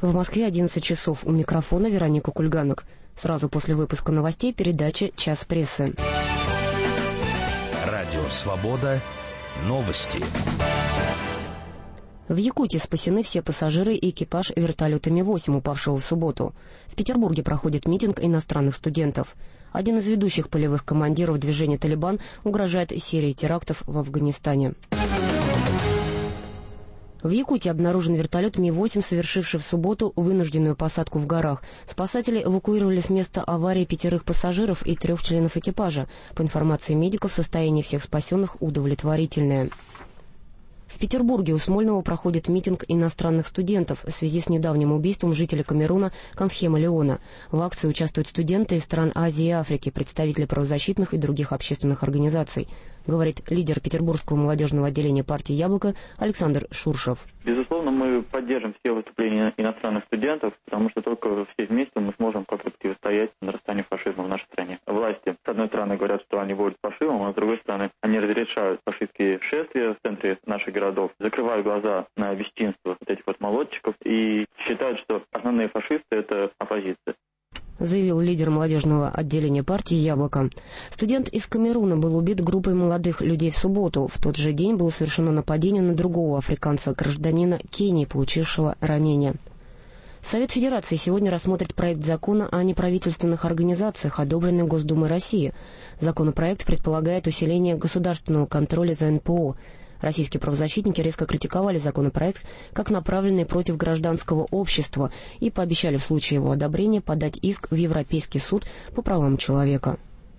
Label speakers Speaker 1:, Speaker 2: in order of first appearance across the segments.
Speaker 1: В Москве 11 часов. У микрофона Вероника Кульганок. Сразу после выпуска новостей передача «Час прессы».
Speaker 2: Радио «Свобода». Новости.
Speaker 1: В Якутии спасены все пассажиры и экипаж вертолета Ми-8, упавшего в субботу. В Петербурге проходит митинг иностранных студентов. Один из ведущих полевых командиров движения «Талибан» угрожает серией терактов в Афганистане. В Якутии обнаружен вертолет Ми-8, совершивший в субботу вынужденную посадку в горах. Спасатели эвакуировали с места аварии 5 пассажиров и 3 членов экипажа. По информации медиков, состояние всех спасенных удовлетворительное. В Петербурге у Смольного проходит митинг иностранных студентов в связи с недавним убийством жителя Камеруна Кантхема Леона. В акции участвуют студенты из стран Азии и Африки, представители правозащитных и других общественных организаций, говорит лидер Петербургского молодежного отделения партии «Яблоко» Александр Шуршев.
Speaker 3: Безусловно, мы поддержим все выступления иностранных студентов, потому что только все вместе мы сможем как-то противостоять нарастанию фашизма в нашей стране. Власти, с одной стороны, говорят, что они борются с фашизмом, а с другой стороны, они разрешают фашистские шествия в центре наших городов, закрывают глаза на бесчинство вот этих вот молодчиков и считают, что основные фашисты – это оппозиция,
Speaker 1: заявил лидер молодежного отделения партии «Яблоко». Студент из Камеруна был убит группой молодых людей в субботу. В тот же день было совершено нападение на другого африканца, гражданина Кении, получившего ранение. Совет Федерации сегодня рассмотрит проект закона о неправительственных организациях, одобренный Госдумой России. Законопроект предполагает усиление государственного контроля за НПО. Российские правозащитники резко критиковали законопроект как направленный против гражданского общества и пообещали в случае его одобрения подать иск в Европейский суд по правам человека.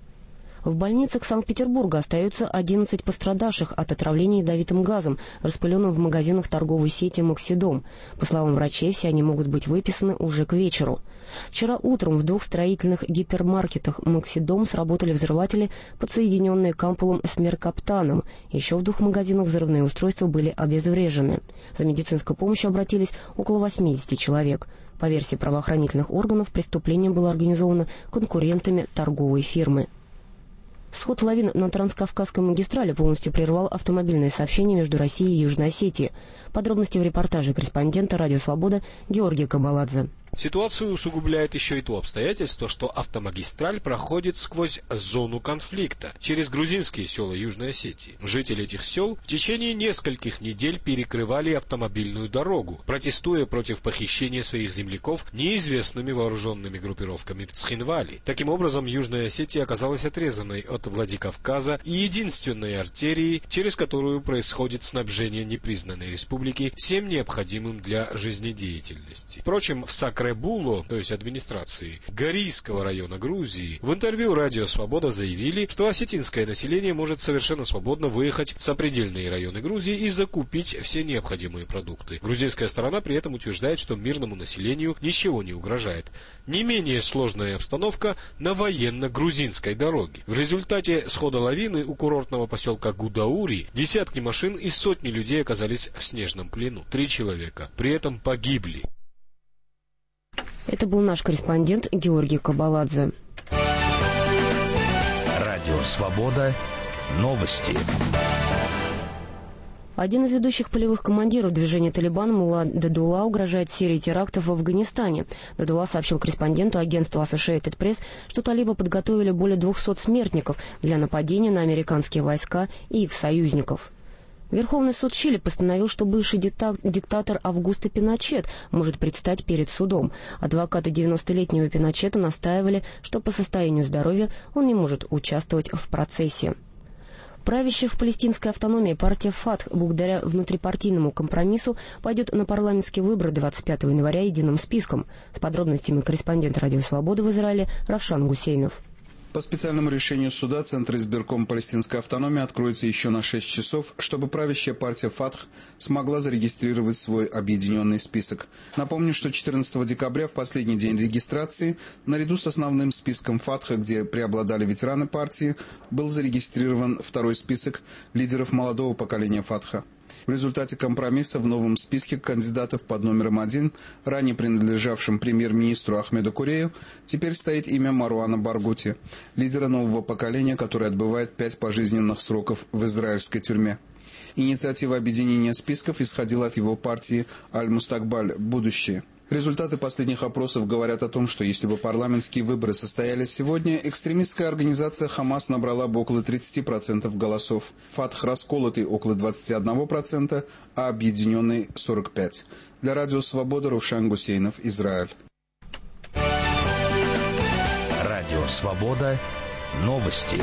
Speaker 1: В больницах Санкт-Петербурга остаются 11 пострадавших от отравления ядовитым газом, распыленным в магазинах торговой сети «Максидом». По словам врачей, все они могут быть выписаны уже к вечеру. Вчера утром в 2 строительных гипермаркетах «Максидом» сработали взрыватели, подсоединенные к ампулам с меркаптаном. Еще в 2 магазинах взрывные устройства были обезврежены. За медицинской помощью обратились около 80 человек. По версии правоохранительных органов, преступление было организовано конкурентами торговой фирмы. Сход лавин на Транскавказской магистрали полностью прервал автомобильное сообщение между Россией и Южной Осетией. Подробности в репортаже корреспондента «Радио Свобода» Георгия Кабаладзе.
Speaker 4: Ситуацию усугубляет еще и то обстоятельство, что автомагистраль проходит сквозь зону конфликта, через грузинские села Южной Осетии. Жители этих сел в течение нескольких недель перекрывали автомобильную дорогу, протестуя против похищения своих земляков неизвестными вооруженными группировками в Цхинвали. Таким образом, Южная Осетия оказалась отрезанной от Владикавказа и единственной артерией, через которую происходит снабжение непризнанной республики всем необходимым для жизнедеятельности. Впрочем, в Сакрабуло, то есть администрации Горийского района Грузии, в интервью «Радио Свобода» заявили, что осетинское население может совершенно свободно выехать в сопредельные районы Грузии и закупить все необходимые продукты. Грузинская сторона при этом утверждает, что мирному населению ничего не угрожает. Не менее сложная обстановка на военно-грузинской дороге. В результате схода лавины у курортного поселка Гудаури десятки машин и сотни людей оказались в снежном плену. 3 человека при этом погибли.
Speaker 1: Это был наш корреспондент Георгий Кабаладзе.
Speaker 2: Радио «Свобода». Новости.
Speaker 1: Один из ведущих полевых командиров движения «Талибан» Мулла Дадулла угрожает серией терактов в Афганистане. Дадулла сообщил корреспонденту агентства Associated Press, что талибы подготовили более 200 смертников для нападения на американские войска и их союзников. Верховный суд Чили постановил, что бывший диктатор Августо Пиночет может предстать перед судом. Адвокаты 90-летнего Пиночета настаивали, что по состоянию здоровья он не может участвовать в процессе. Правящая в палестинской автономии партия ФАТХ благодаря внутрипартийному компромиссу пойдет на парламентские выборы 25 января единым списком. С подробностями корреспондент «Радио Свобода» в Израиле Равшан Гусейнов.
Speaker 5: По специальному решению суда Центр избирком палестинской автономии откроется еще на 6 часов, чтобы правящая партия ФАТХ смогла зарегистрировать свой объединенный список. Напомню, что 14 декабря, в последний день регистрации, наряду с основным списком ФАТХа, где преобладали ветераны партии, был зарегистрирован второй список лидеров молодого поколения ФАТХа. В результате компромисса в новом списке кандидатов под номером 1, ранее принадлежавшим премьер-министру Ахмеду Курею, теперь стоит имя Маруана Баргути, лидера нового поколения, который отбывает 5 пожизненных сроков в израильской тюрьме. Инициатива объединения списков исходила от его партии «Аль-Мустакбаль» – «Будущее». Результаты последних опросов говорят о том, что если бы парламентские выборы состоялись сегодня, экстремистская организация «Хамас» набрала бы около 30% голосов, «Фатх» расколотый около 21%, а объединенный 45%. Для радио «Свобода» Рушан Гусейнов, Израиль.
Speaker 2: Радио «Свобода». Новости.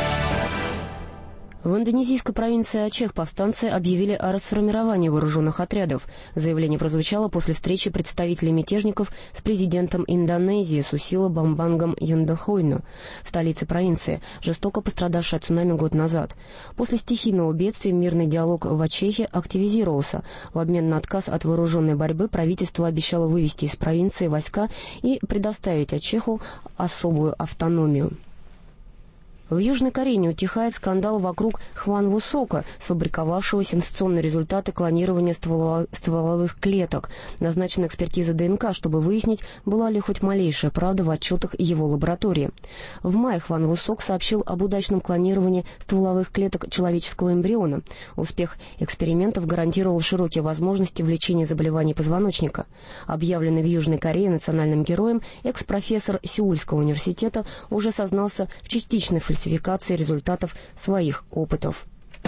Speaker 1: В индонезийской провинции Ачех повстанцы объявили о расформировании вооруженных отрядов. Заявление прозвучало после встречи представителей мятежников с президентом Индонезии Сусило Бамбангом Юндахойно в столице провинции, жестоко пострадавшей от цунами год назад. После стихийного бедствия мирный диалог в Ачехе активизировался. В обмен на отказ от вооруженной борьбы правительство обещало вывести из провинции войска и предоставить Ачеху особую автономию. В Южной Корее не утихает скандал вокруг Хван Вусока, сфабриковавшего сенсационные результаты клонирования стволовых клеток. Назначена экспертиза ДНК, чтобы выяснить, была ли хоть малейшая правда в отчетах его лаборатории. В мае Хван Вусок сообщил об удачном клонировании стволовых клеток человеческого эмбриона. Успех экспериментов гарантировал широкие возможности в лечении заболеваний позвоночника. Объявленный в Южной Корее национальным героем, экс-профессор Сеульского университета уже сознался в частичной фальсификации результатов своих опытов.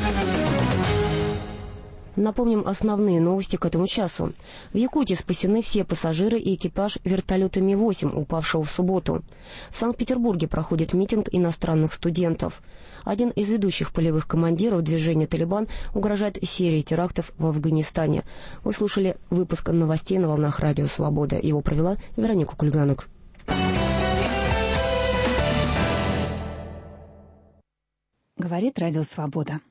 Speaker 1: Напомним основные новости к этому часу. В Якутии спасены все пассажиры и экипаж вертолета Ми-8, упавшего в субботу. В Санкт-Петербурге проходит митинг иностранных студентов. Один из ведущих полевых командиров движения «Талибан» угрожает серией терактов в Афганистане. Вы слушали выпуск новостей на волнах Радио Свобода. Его провела Вероника Кульганок.
Speaker 6: Говорит Радио Свобода.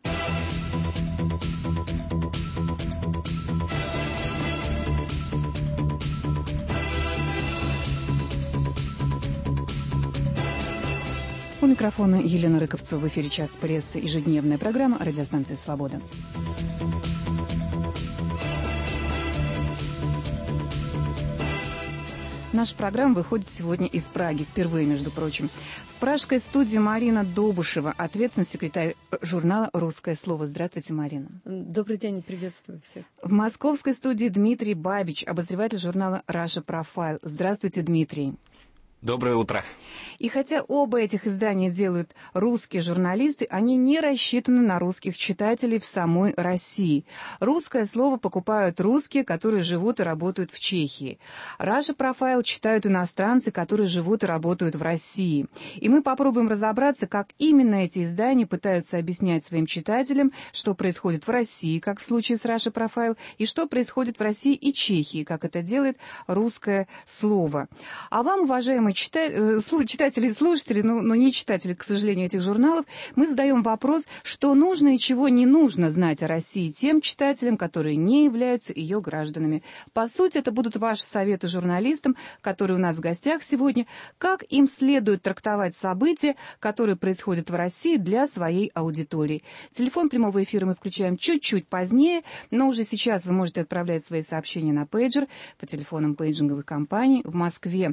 Speaker 6: У микрофона Елена Рыковцева. В эфире «Час прессы», ежедневная программа радиостанции «Свобода». Наша программа выходит сегодня из Праги, впервые, между прочим. В пражской студии Марина Добушева, ответственный секретарь журнала «Русское слово». Здравствуйте, Марина.
Speaker 7: Добрый день, приветствую всех.
Speaker 6: В московской студии Дмитрий Бабич, обозреватель журнала «Russia Profile». Здравствуйте, Дмитрий.
Speaker 8: Доброе утро.
Speaker 6: И хотя оба этих издания делают русские журналисты, они не рассчитаны на русских читателей в самой России. «Русское слово» покупают русские, которые живут и работают в Чехии. «Russia Profile» читают иностранцы, которые живут и работают в России. И мы попробуем разобраться, как именно эти издания пытаются объяснять своим читателям, что происходит в России, как в случае с «Russia Profile», и что происходит в России и Чехии, как это делает «Русское слово». А вам, уважаемые читатели и слушатели, но не читатели, к сожалению, этих журналов, мы задаем вопрос, что нужно и чего не нужно знать о России тем читателям, которые не являются ее гражданами. По сути, это будут ваши советы журналистам, которые у нас в гостях сегодня, как им следует трактовать события, которые происходят в России для своей аудитории. Телефон прямого эфира мы включаем чуть-чуть позднее, но уже сейчас вы можете отправлять свои сообщения на пейджер по телефонам пейджинговых компаний. В Москве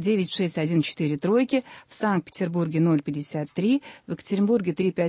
Speaker 6: 96143, в Санкт-Петербурге 053, в Екатеринбурге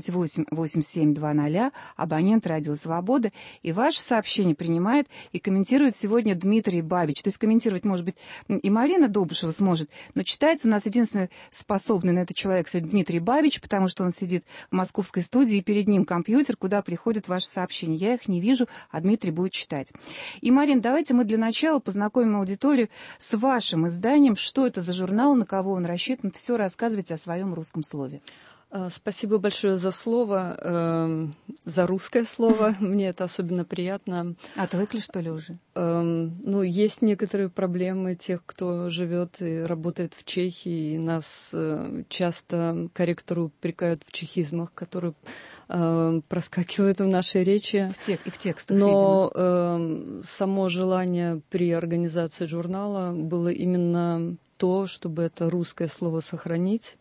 Speaker 6: 358-8720, абонент «Радио Свобода». И ваше сообщение принимает и комментирует сегодня Дмитрий Бабич. То есть комментировать, может быть, и Марина Добушева сможет, но читается у нас единственный способный на это человек сегодня Дмитрий Бабич, потому что он сидит в московской студии, и перед ним компьютер, куда приходят ваши сообщения. Я их не вижу, а Дмитрий будет читать. И, Марин, давайте мы для начала познакомим аудиторию с вашим изданием. Что это за журнал, на кого он рассчитан? Все рассказывайте о своем русском слове.
Speaker 7: Спасибо большое за слово, за русское слово. Мне это особенно приятно.
Speaker 6: Отвыкли, что ли, уже?
Speaker 7: Ну, есть некоторые проблемы тех, кто живет и работает в Чехии. И нас часто корректоры упрекают в чехизмах, которые проскакивают в нашей речи.
Speaker 6: И в текстах,
Speaker 7: но само желание при организации журнала было именно то, чтобы это русское слово сохранить.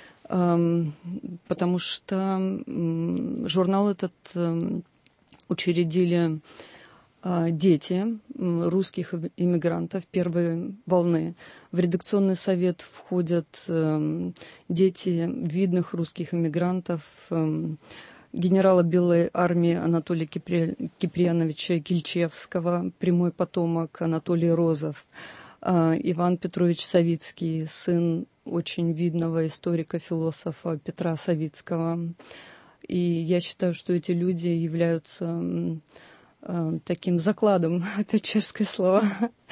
Speaker 7: Потому что журнал этот учредили дети русских иммигрантов первой волны. В редакционный совет входят дети видных русских иммигрантов, генерала Белой армии Анатолия Киприяновича Кильчевского, прямой потомок Анатолий Розов, Иван Петрович Савицкий, сын очень видного историка-философа Петра Савицкого. И я считаю, что эти люди являются таким закладом, опять чешское слово,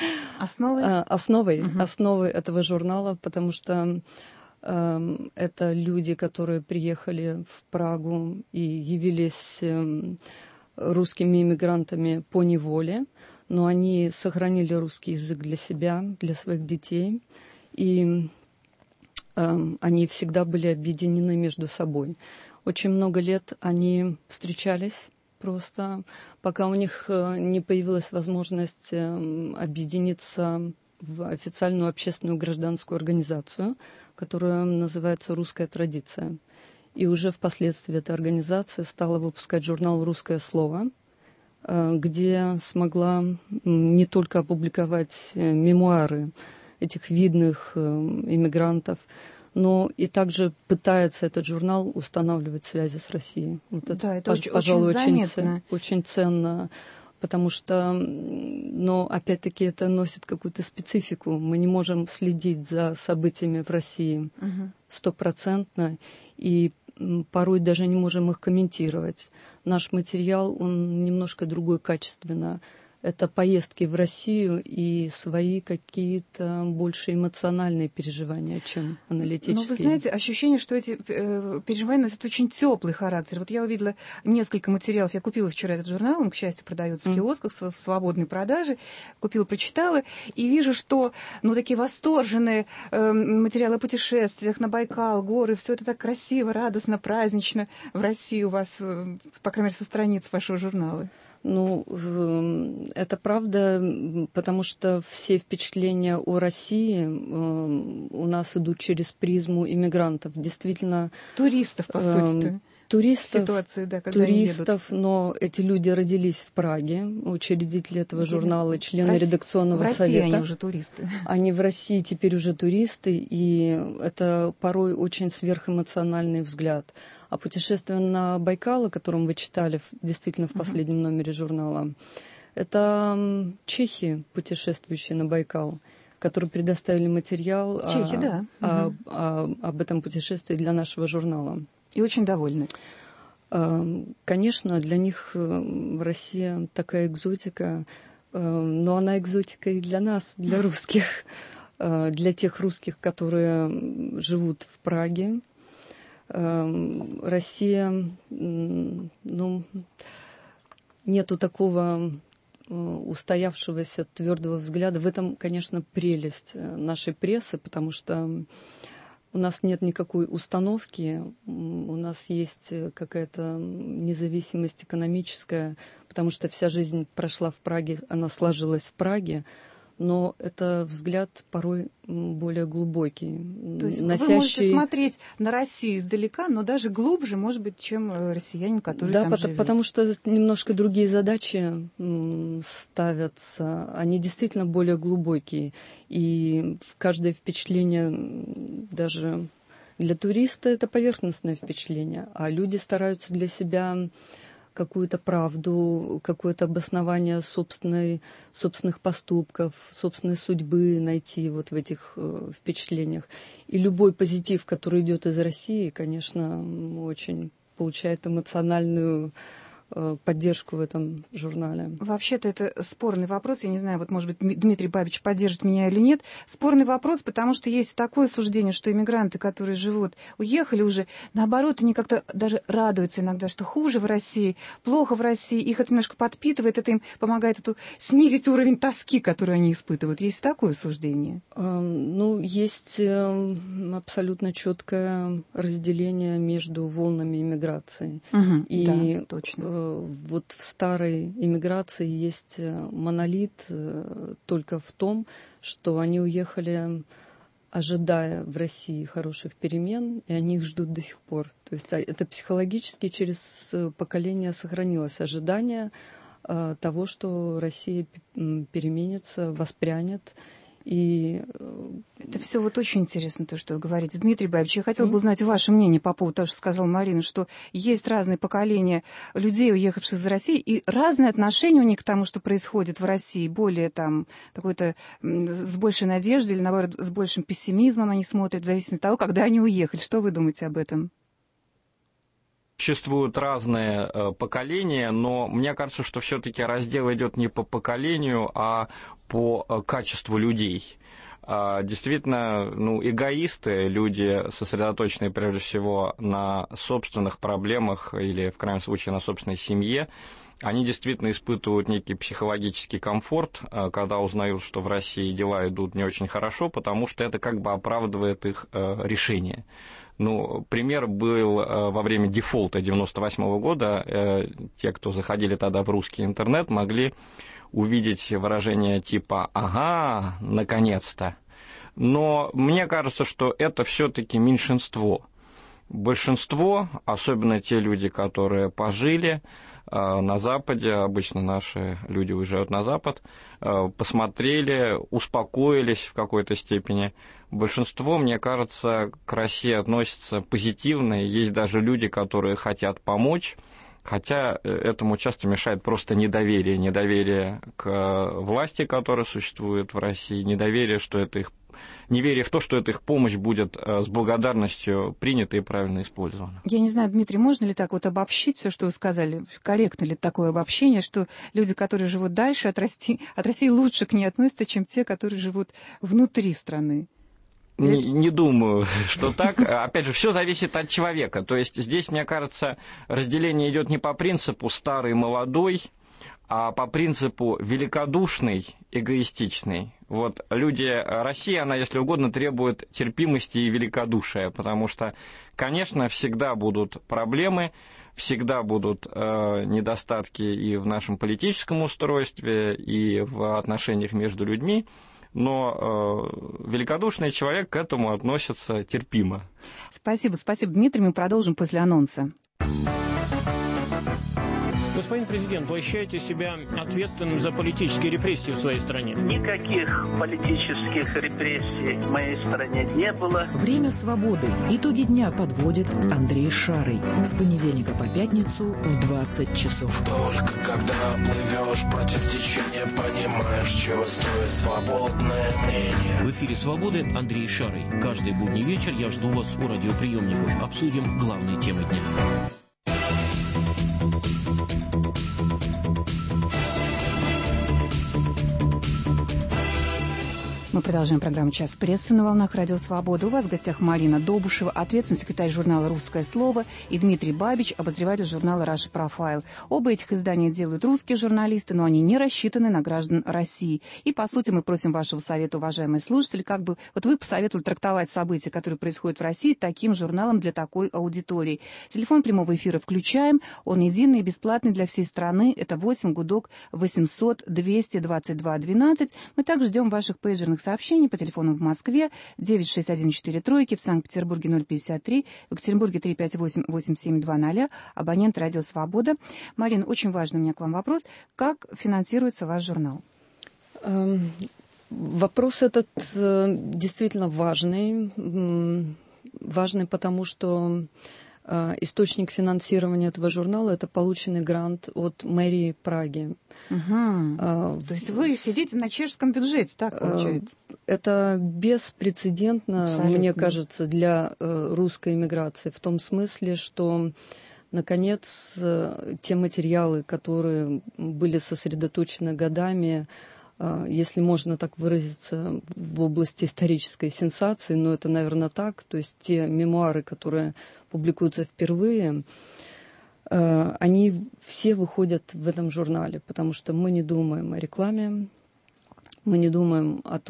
Speaker 7: основой этого журнала, потому что это люди, которые приехали в Прагу и явились русскими иммигрантами по неволе, но они сохранили русский язык для себя, для своих детей, и они всегда были объединены между собой. Очень много лет они встречались просто, пока у них не появилась возможность объединиться в официальную общественную гражданскую организацию, которая называется «Русская традиция». И уже впоследствии эта организация стала выпускать журнал «Русское слово», где смогла не только опубликовать мемуары этих видных иммигрантов, но и также пытается этот журнал устанавливать связи с Россией. Вот это пожалуй, очень ценно, потому что, но опять-таки это носит какую-то специфику. Мы не можем следить за событиями в России стопроцентно, и порой даже не можем их комментировать. Наш материал, он немножко другой качественно. Это поездки в Россию и свои какие-то больше эмоциональные переживания, чем аналитические.
Speaker 6: Но вы знаете, ощущение, что эти переживания носят очень теплый характер. Вот я увидела несколько материалов. Я купила вчера этот журнал, он, к счастью, продается в киосках в свободной продаже. Купила, прочитала, и вижу, что такие восторженные материалы о путешествиях на Байкал, горы, все это так красиво, радостно, празднично в России у вас, по крайней мере, со страниц вашего журнала.
Speaker 7: Это правда, потому что все впечатления о России у нас идут через призму иммигрантов. Действительно...
Speaker 6: Туристов, по сути.
Speaker 7: Туристов, но эти люди родились в Праге, учредители этого журнала, члены редакционного совета. В России
Speaker 6: они уже туристы.
Speaker 7: Они в России теперь уже туристы, и это порой очень сверхэмоциональный взгляд. А путешествие на Байкал, о котором вы читали действительно в последнем номере журнала, это чехи, путешествующие на Байкал, которые предоставили материал об этом путешествии для нашего журнала.
Speaker 6: И очень довольны.
Speaker 7: Конечно, для них Россия такая экзотика, но она экзотика и для нас, для русских, для тех русских, которые живут в Праге. Россия, нету такого устоявшегося твердого взгляда. В этом, конечно, прелесть нашей прессы, потому что у нас нет никакой установки, у нас есть какая-то независимость экономическая, потому что вся жизнь прошла в Праге, она сложилась в Праге, но это взгляд порой более глубокий.
Speaker 6: То есть вы можете смотреть на Россию издалека, но даже глубже, может быть, чем россиянин, который там живет. Да,
Speaker 7: потому что немножко другие задачи ставятся, они действительно более глубокие. И каждое впечатление, даже для туриста, это поверхностное впечатление, а люди стараются для себя какую-то правду, какое-то обоснование собственных поступков, собственной судьбы найти вот в этих впечатлениях. И любой позитив, который идет из России, конечно, очень получает эмоциональную поддержку в этом журнале.
Speaker 6: Вообще-то это спорный вопрос. Я не знаю, вот, может быть, Дмитрий Бабич поддержит меня или нет. Спорный вопрос, потому что есть такое суждение, что иммигранты, которые живут, уехали уже, наоборот, они как-то даже радуются иногда, что хуже в России, плохо в России. Их это немножко подпитывает, это им помогает снизить уровень тоски, который они испытывают. Есть такое суждение?
Speaker 7: Есть абсолютно четкое разделение между волнами иммиграции.
Speaker 6: Да, точно.
Speaker 7: Вот в старой иммиграции есть монолит только в том, что они уехали, ожидая в России хороших перемен, и они их ждут до сих пор. То есть это психологически через поколение сохранилось ожидание того, что Россия переменится, воспрянет. И
Speaker 6: это все вот очень интересно, то, что вы говорите. Дмитрий Бабич, я хотела бы узнать ваше мнение по поводу того, что сказала Марина, что есть разные поколения людей, уехавших из России, и разные отношения у них к тому, что происходит в России, более там какой-то с большей надеждой или, наоборот, с большим пессимизмом они смотрят, в зависимости от того, когда они уехали. Что вы думаете об этом?
Speaker 8: Существуют разные поколения, но мне кажется, что все-таки раздел идет не по поколению, а по качеству людей. Действительно, эгоисты, люди, сосредоточенные прежде всего на собственных проблемах или, в крайнем случае, на собственной семье, они действительно испытывают некий психологический комфорт, когда узнают, что в России дела идут не очень хорошо, потому что это как бы оправдывает их решение. Пример был во время дефолта 1998 года. Те, кто заходили тогда в русский интернет, могли увидеть выражение типа «ага, наконец-то». Но мне кажется, что это все-таки меньшинство. Большинство, особенно те люди, которые пожили на Западе, обычно наши люди уезжают на Запад, посмотрели, успокоились в какой-то степени. Большинство, мне кажется, к России относится позитивно. Есть даже люди, которые хотят помочь, хотя этому часто мешает просто недоверие к власти, которая существует в России, неверие в то, что эта их помощь будет с благодарностью принята и правильно использована.
Speaker 6: Я не знаю, Дмитрий, можно ли так вот обобщить все, что вы сказали? Корректно ли такое обобщение, что люди, которые живут дальше от России лучше к ней относятся, чем те, которые живут внутри страны?
Speaker 8: Не думаю, что так. Опять же, все зависит от человека. То есть здесь, мне кажется, разделение идет не по принципу старый, молодой, а по принципу великодушный, эгоистичный. Вот Россия, она, если угодно, требует терпимости и великодушия, потому что, конечно, всегда будут проблемы, всегда будут недостатки и в нашем политическом устройстве, и в отношениях между людьми, но великодушный человек к этому относится терпимо.
Speaker 6: Спасибо, Дмитрий. Мы продолжим после анонса.
Speaker 9: Господин президент, вы ощущаете себя ответственным за политические репрессии в своей стране?
Speaker 10: Никаких политических репрессий в моей стране не было.
Speaker 11: Время свободы. Итоги дня подводит Андрей Шарый. С понедельника по пятницу в 20 часов.
Speaker 12: Только когда плывешь против течения, понимаешь, чего стоит свободное мнение.
Speaker 9: В эфире «Свободы» Андрей Шарый. Каждый будний вечер я жду вас у радиоприемников. Обсудим главные темы дня.
Speaker 6: Мы продолжаем программу «Час прессы» на волнах Радио Свобода. У вас в гостях Марина Добушева, ответственный секретарь журнала «Русское слово», и Дмитрий Бабич, обозреватель журнала «Russia Profile». Оба этих издания делают русские журналисты, но они не рассчитаны на граждан России. И, по сути, мы просим вашего совета, уважаемые слушатели, вот вы посоветовали трактовать события, которые происходят в России, таким журналом для такой аудитории. Телефон прямого эфира включаем. Он единый и бесплатный для всей страны. Это 8 гудок 800 222 12. Мы также ждем ваших пейджерных сообщений по телефону в Москве 96143, в Санкт-Петербурге 053, в Екатеринбурге 358-8720, абонент «Радио Свобода». Марина, очень важный у меня к вам вопрос. Как финансируется ваш журнал?
Speaker 7: Вопрос этот действительно важный. Важный, потому что источник финансирования этого журнала – это полученный грант от мэрии Праги.
Speaker 6: То есть вы сидите на чешском бюджете, так получается?
Speaker 7: Это беспрецедентно, абсолютно, мне кажется, для русской эмиграции, в том смысле, что, наконец, те материалы, которые были сосредоточены годами, если можно так выразиться, в области исторической сенсации, но это, наверное, так, то есть те мемуары, которые публикуются впервые, они все выходят в этом журнале, потому что мы не думаем о рекламе, мы не думаем о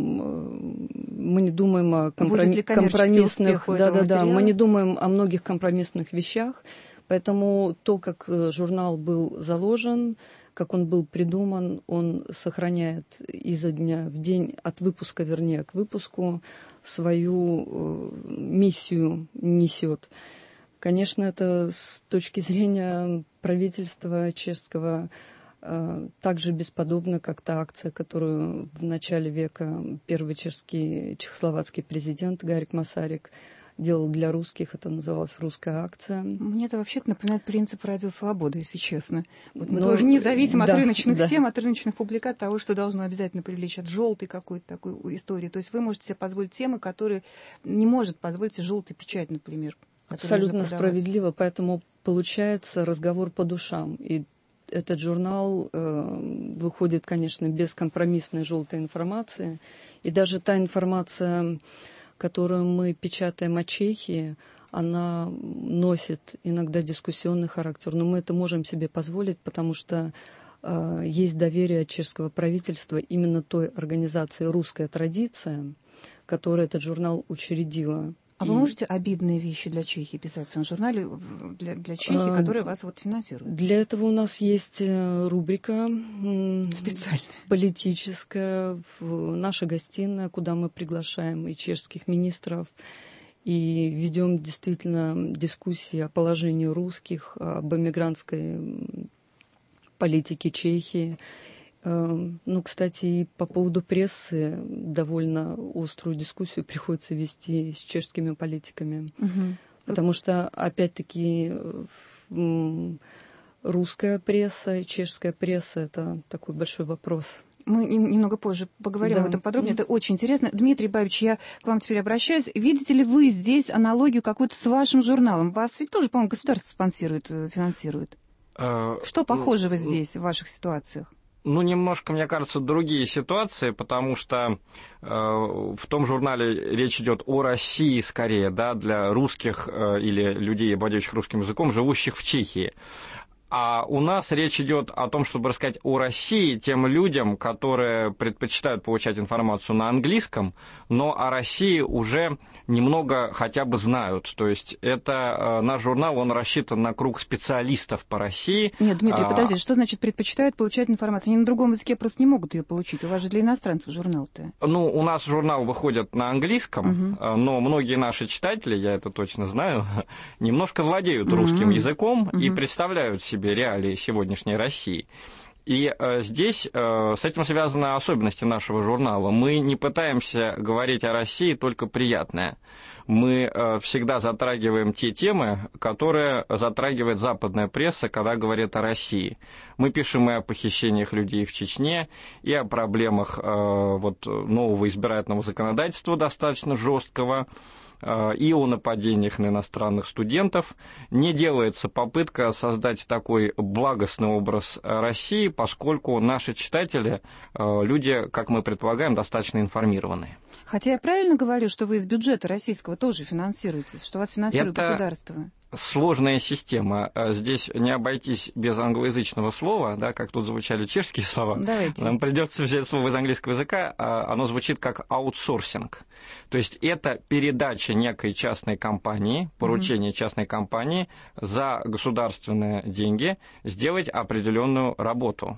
Speaker 7: компромиссных, мы не думаем о многих компромиссных вещах, поэтому то, как журнал был заложен, как он был придуман, он сохраняет изо дня в день, от выпуска, вернее, к выпуску, свою миссию несет. Конечно, это с точки зрения правительства чешского так же бесподобно, как та акция, которую в начале века первый чехословацкий президент Гарик Масарик делал для русских, это называлось «Русская акция».
Speaker 6: Мне это вообще-то напоминает принцип радио «Свобода», если честно. Вот мы тоже не зависим от рыночных тем, от рыночных публикаций, того, что должно обязательно привлечь, от желтой какой-то такой истории. То есть вы можете себе позволить темы, которые не может позволить желтая печать, например.
Speaker 7: Абсолютно справедливо, поэтому получается разговор по душам. И этот журнал выходит, конечно, без компромиссной желтой информации. И даже та информация, которую мы печатаем о Чехии, она носит иногда дискуссионный характер. Но мы это можем себе позволить, потому что есть доверие от чешского правительства именно той организации «Русская традиция», которая этот журнал учредила.
Speaker 6: А вы можете обидные вещи для Чехии писать в своем журнале, для Чехии, которая вас вот финансирует?
Speaker 7: Для этого у нас есть рубрика специальная, политическая, наша гостиная, куда мы приглашаем и чешских министров, и ведем действительно дискуссии о положении русских, об эмигрантской политике Чехии. Ну, кстати, и по поводу прессы довольно острую дискуссию приходится вести с чешскими политиками. Потому что, опять-таки, русская пресса и чешская пресса – это такой большой вопрос.
Speaker 6: Мы немного позже поговорим об этом подробнее. Это очень интересно. Дмитрий Бабич, я к вам теперь обращаюсь. Видите ли вы здесь аналогию какую-то с вашим журналом? Вас ведь тоже, по-моему, государство спонсирует, финансирует. Что похожего здесь в ваших ситуациях?
Speaker 8: Ну, немножко, мне кажется, другие ситуации, потому что в том журнале речь идет о России скорее, да, для русских или людей, владеющих русским языком, живущих в Чехии. А у нас речь идет о том, чтобы рассказать о России тем людям, которые предпочитают получать информацию на английском, но о России уже немного хотя бы знают. То есть это наш журнал, он рассчитан на круг специалистов по России.
Speaker 6: Нет, Дмитрий, подождите, что значит предпочитают получать информацию? Они на другом языке просто не могут ее получить. У вас же для иностранцев журнал-то.
Speaker 8: Ну, у нас журнал выходит на английском, но многие наши читатели, я это точно знаю, немножко владеют русским языком и представляют себе реалии сегодняшней России. И здесь с этим связаны особенности нашего журнала. Мы не пытаемся говорить о России только приятное. Мы всегда затрагиваем те темы, которые затрагивает западная пресса, когда говорит о России. Мы пишем и о похищениях людей в Чечне, и о проблемах нового избирательного законодательства достаточно жесткого, и о нападениях на иностранных студентов. Не делается попытка создать такой благостный образ России, поскольку наши читатели, люди, как мы предполагаем, достаточно информированные.
Speaker 6: Хотя я правильно говорю, что вы из бюджета российского тоже финансируетесь, что вас финансирует государство?
Speaker 8: Сложная система. Здесь не обойтись без англоязычного слова, да, как тут звучали чешские слова.
Speaker 6: Давайте.
Speaker 8: Нам придется взять слово из английского языка, оно звучит как аутсорсинг. То есть это передача некой частной компании, поручение частной компании за государственные деньги сделать определенную работу.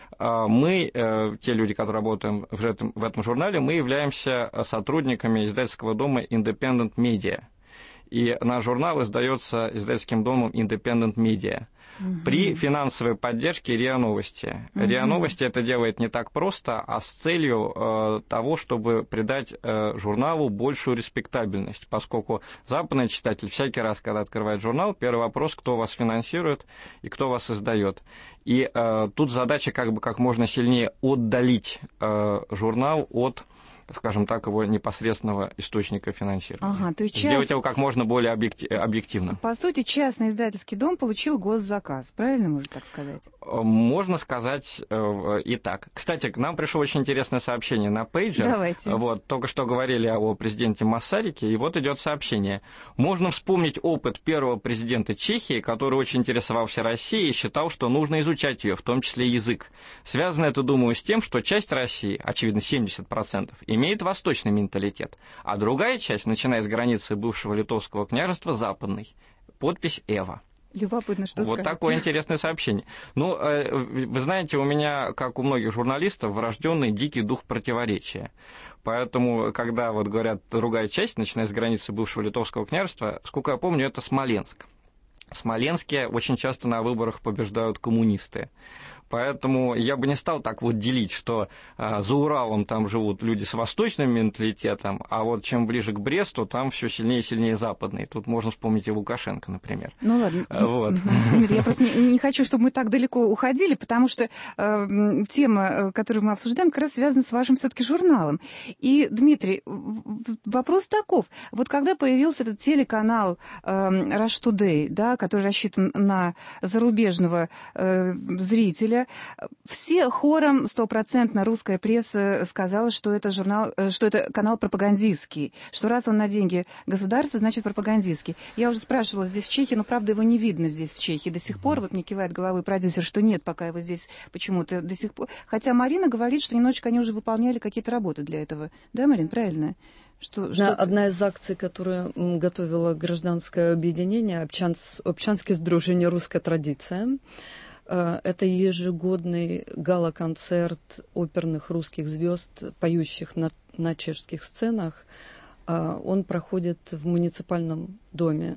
Speaker 8: Мы, те люди, которые работаем в этом журнале, мы являемся сотрудниками издательского дома Independent Media. И наш журнал издается издательским домом Independent Media при финансовой поддержке РИА Новости. РИА Новости это делает не так просто, а с целью того, чтобы придать журналу большую респектабельность, поскольку западный читатель всякий раз, когда открывает журнал, первый вопрос, кто вас финансирует и кто вас издает. И тут задача как можно сильнее отдалить журнал от, скажем так, его непосредственного источника финансирования.
Speaker 6: То есть
Speaker 8: сделать его как можно более объективным.
Speaker 6: По сути, частный издательский дом получил госзаказ, правильно можно так сказать?
Speaker 8: Можно сказать и так. Кстати, к нам пришло очень интересное сообщение на пейджер.
Speaker 6: Давайте.
Speaker 8: Только что говорили о президенте Масарике, и вот идет сообщение. Можно вспомнить опыт первого президента Чехии, который очень интересовался Россией и считал, что нужно изучать ее, в том числе язык. Связано это, думаю, с тем, что часть России, очевидно, 70%, имеет восточный менталитет, а другая часть, начиная с границы бывшего Литовского княжества, западный. Подпись «Эва».
Speaker 6: Любопытно, что
Speaker 8: вот
Speaker 6: скажете.
Speaker 8: Такое интересное сообщение. Ну, вы знаете, у меня, как у многих журналистов, врожденный дикий дух противоречия. Поэтому, когда вот говорят другая часть, начиная с границы бывшего Литовского княжества, сколько я помню, это Смоленск. В Смоленске очень часто на выборах побеждают коммунисты. Поэтому я бы не стал так вот делить, что за Уралом там живут люди с восточным менталитетом, а вот чем ближе к Бресту, там все сильнее и сильнее западный. Тут можно вспомнить и Лукашенко, например.
Speaker 6: Ну ладно.
Speaker 8: Вот.
Speaker 6: Дмитрий, я просто не хочу, чтобы мы так далеко уходили, потому что тема, которую мы обсуждаем, как раз связана с вашим все-таки журналом. И, Дмитрий, вопрос таков. Вот когда появился этот телеканал Rush Today, да, который рассчитан на зарубежного зрителя, все хором 100% русская пресса сказала, что это журнал, что это канал пропагандистский, что раз он на деньги государства, значит пропагандистский. Я уже спрашивала здесь в Чехии, но правда его не видно здесь в Чехии до сих пор. Вот мне кивает головой продюсер, что нет, пока его здесь почему-то до сих пор. Хотя Марина говорит, что немножечко они уже выполняли какие-то работы для этого. Да, Марин, правильно?
Speaker 7: Одна из акций, которую готовило гражданское объединение «Общанское сдружение «Русская традиция», это ежегодный гала-концерт оперных русских звезд, поющих на чешских сценах. Он проходит в муниципальном доме.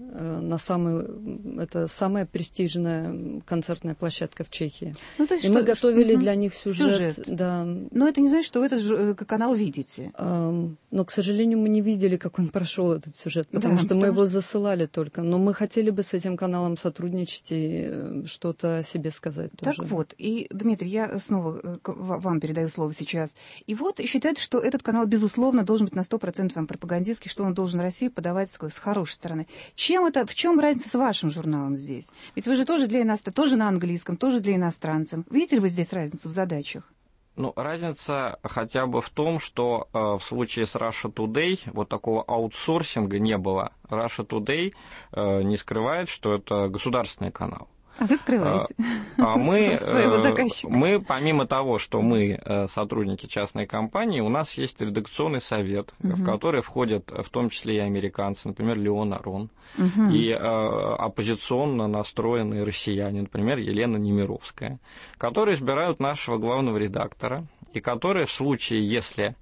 Speaker 7: Это самая престижная концертная площадка в Чехии.
Speaker 6: Ну, то есть
Speaker 7: и мы готовили для них сюжет. Да.
Speaker 6: Но это не значит, что вы этот канал видите.
Speaker 7: Но, к сожалению, мы не видели, как он прошел, этот сюжет, потому что мы его засылали только. Но мы хотели бы с этим каналом сотрудничать и что-то о себе сказать тоже.
Speaker 6: Так вот, и, Дмитрий, я снова вам передаю слово сейчас. И вот считается, что этот канал, безусловно, должен быть на 100% вам пропагандистский, что он должен Россию подавать с хорошей стороны. В чем разница с вашим журналом здесь? Ведь вы же тоже тоже на английском, тоже для иностранцев. Видите ли вы здесь разницу в задачах?
Speaker 8: Ну, разница хотя бы в том, что в случае с Russia Today вот такого аутсорсинга не было. Russia Today не скрывает, что это государственный канал.
Speaker 6: А вы скрываете
Speaker 8: своего заказчика. Мы, помимо того, что мы сотрудники частной компании, у нас есть редакционный совет, в который входят в том числе и американцы, например, Леон Арон, и оппозиционно настроенные россияне, например, Елена Немировская, которые избирают нашего главного редактора, и которые в случае, если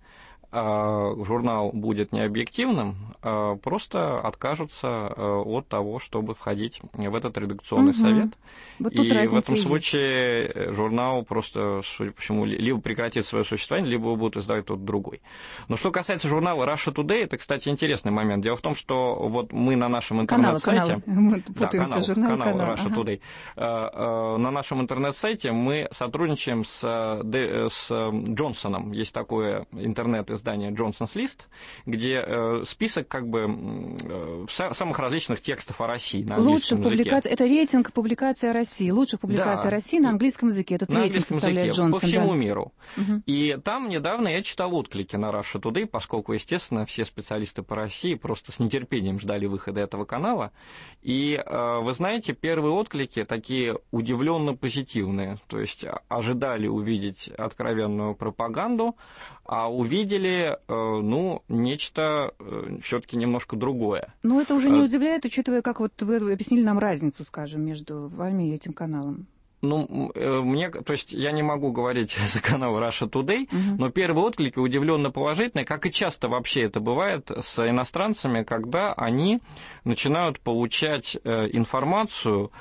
Speaker 8: журнал будет необъективным, просто откажутся от того, чтобы входить в этот редакционный совет.
Speaker 6: Вот
Speaker 8: и в этом случае журнал просто, судя по всему, либо прекратит свое существование, либо его будут издавать тот другой. Но что касается журнала Russia Today, это, кстати, интересный момент. Дело в том, что вот мы на нашем интернет-сайте...
Speaker 6: Канал
Speaker 8: Russia Today. На нашем интернет-сайте мы сотрудничаем с Джонсоном. Есть такое интернет-издание Johnson's List, где список как бы самых различных текстов о России на английском языке.
Speaker 6: Это рейтинг публикаций о России, лучших публикаций о России на английском языке. Этот рейтинг составляет Джонсон.
Speaker 8: По всему миру. И там недавно я читал отклики на Russia Today, поскольку, естественно, все специалисты по России просто с нетерпением ждали выхода этого канала. И, вы знаете, первые отклики такие удивленно позитивные. То есть ожидали увидеть откровенную пропаганду, а увидели, нечто все-таки немножко другое.
Speaker 6: Но это уже не удивляет, учитывая, как вот вы объяснили нам разницу, скажем, между вами и этим каналом.
Speaker 8: То есть я не могу говорить за канал Russia Today, но первые отклики удивленно положительные, как и часто вообще это бывает с иностранцами, когда они начинают получать информацию,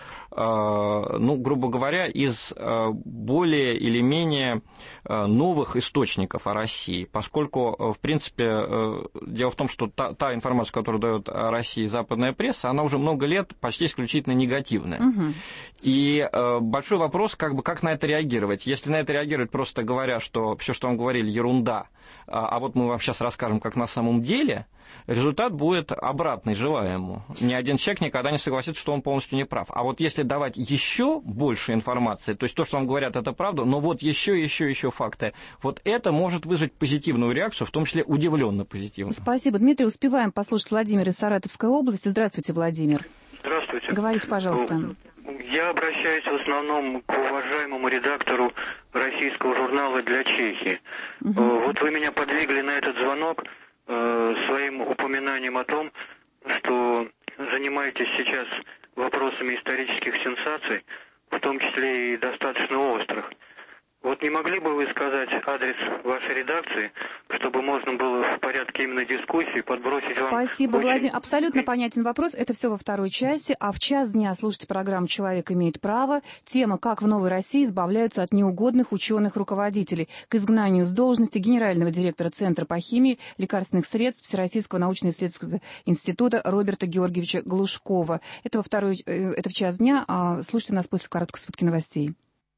Speaker 8: грубо говоря, из более или менее новых источников о России, поскольку, в принципе, дело в том, что та информация, которую дает о России западная пресса, она уже много лет почти исключительно негативная. И большой вопрос, как на это реагировать. Если на это реагировать, просто говоря, что все, что вам говорили, ерунда, а вот мы вам сейчас расскажем, как на самом деле, результат будет обратный желаемому. Ни один человек никогда не согласится, что он полностью не прав. А вот если давать еще больше информации, то есть то, что вам говорят, это правда, но вот еще факты, вот это может вызвать позитивную реакцию, в том числе удивленно позитивную.
Speaker 6: Спасибо, Дмитрий. Успеваем послушать Владимира из Саратовской области. Здравствуйте, Владимир.
Speaker 13: Здравствуйте.
Speaker 6: Говорите, пожалуйста.
Speaker 13: Я обращаюсь в основном к уважаемому редактору российского журнала «Для Чехии». Вот вы меня подвигли на этот звонок своим упоминанием о том, что занимаетесь сейчас вопросами исторических сенсаций, в том числе и достаточно острых. Вот не могли бы вы сказать адрес вашей редакции, чтобы можно было в порядке именно дискуссии подбросить вам...
Speaker 6: Спасибо, Владимир. Абсолютно понятен вопрос. Это все во второй части. А в час дня слушайте программу «Человек имеет право». Тема «Как в Новой России избавляются от неугодных ученых-руководителей». К изгнанию с должности генерального директора Центра по химии лекарственных средств Всероссийского научно-исследовательского института Роберта Георгиевича Глушкова. Это в час дня. Слушайте нас после короткой сводки новостей.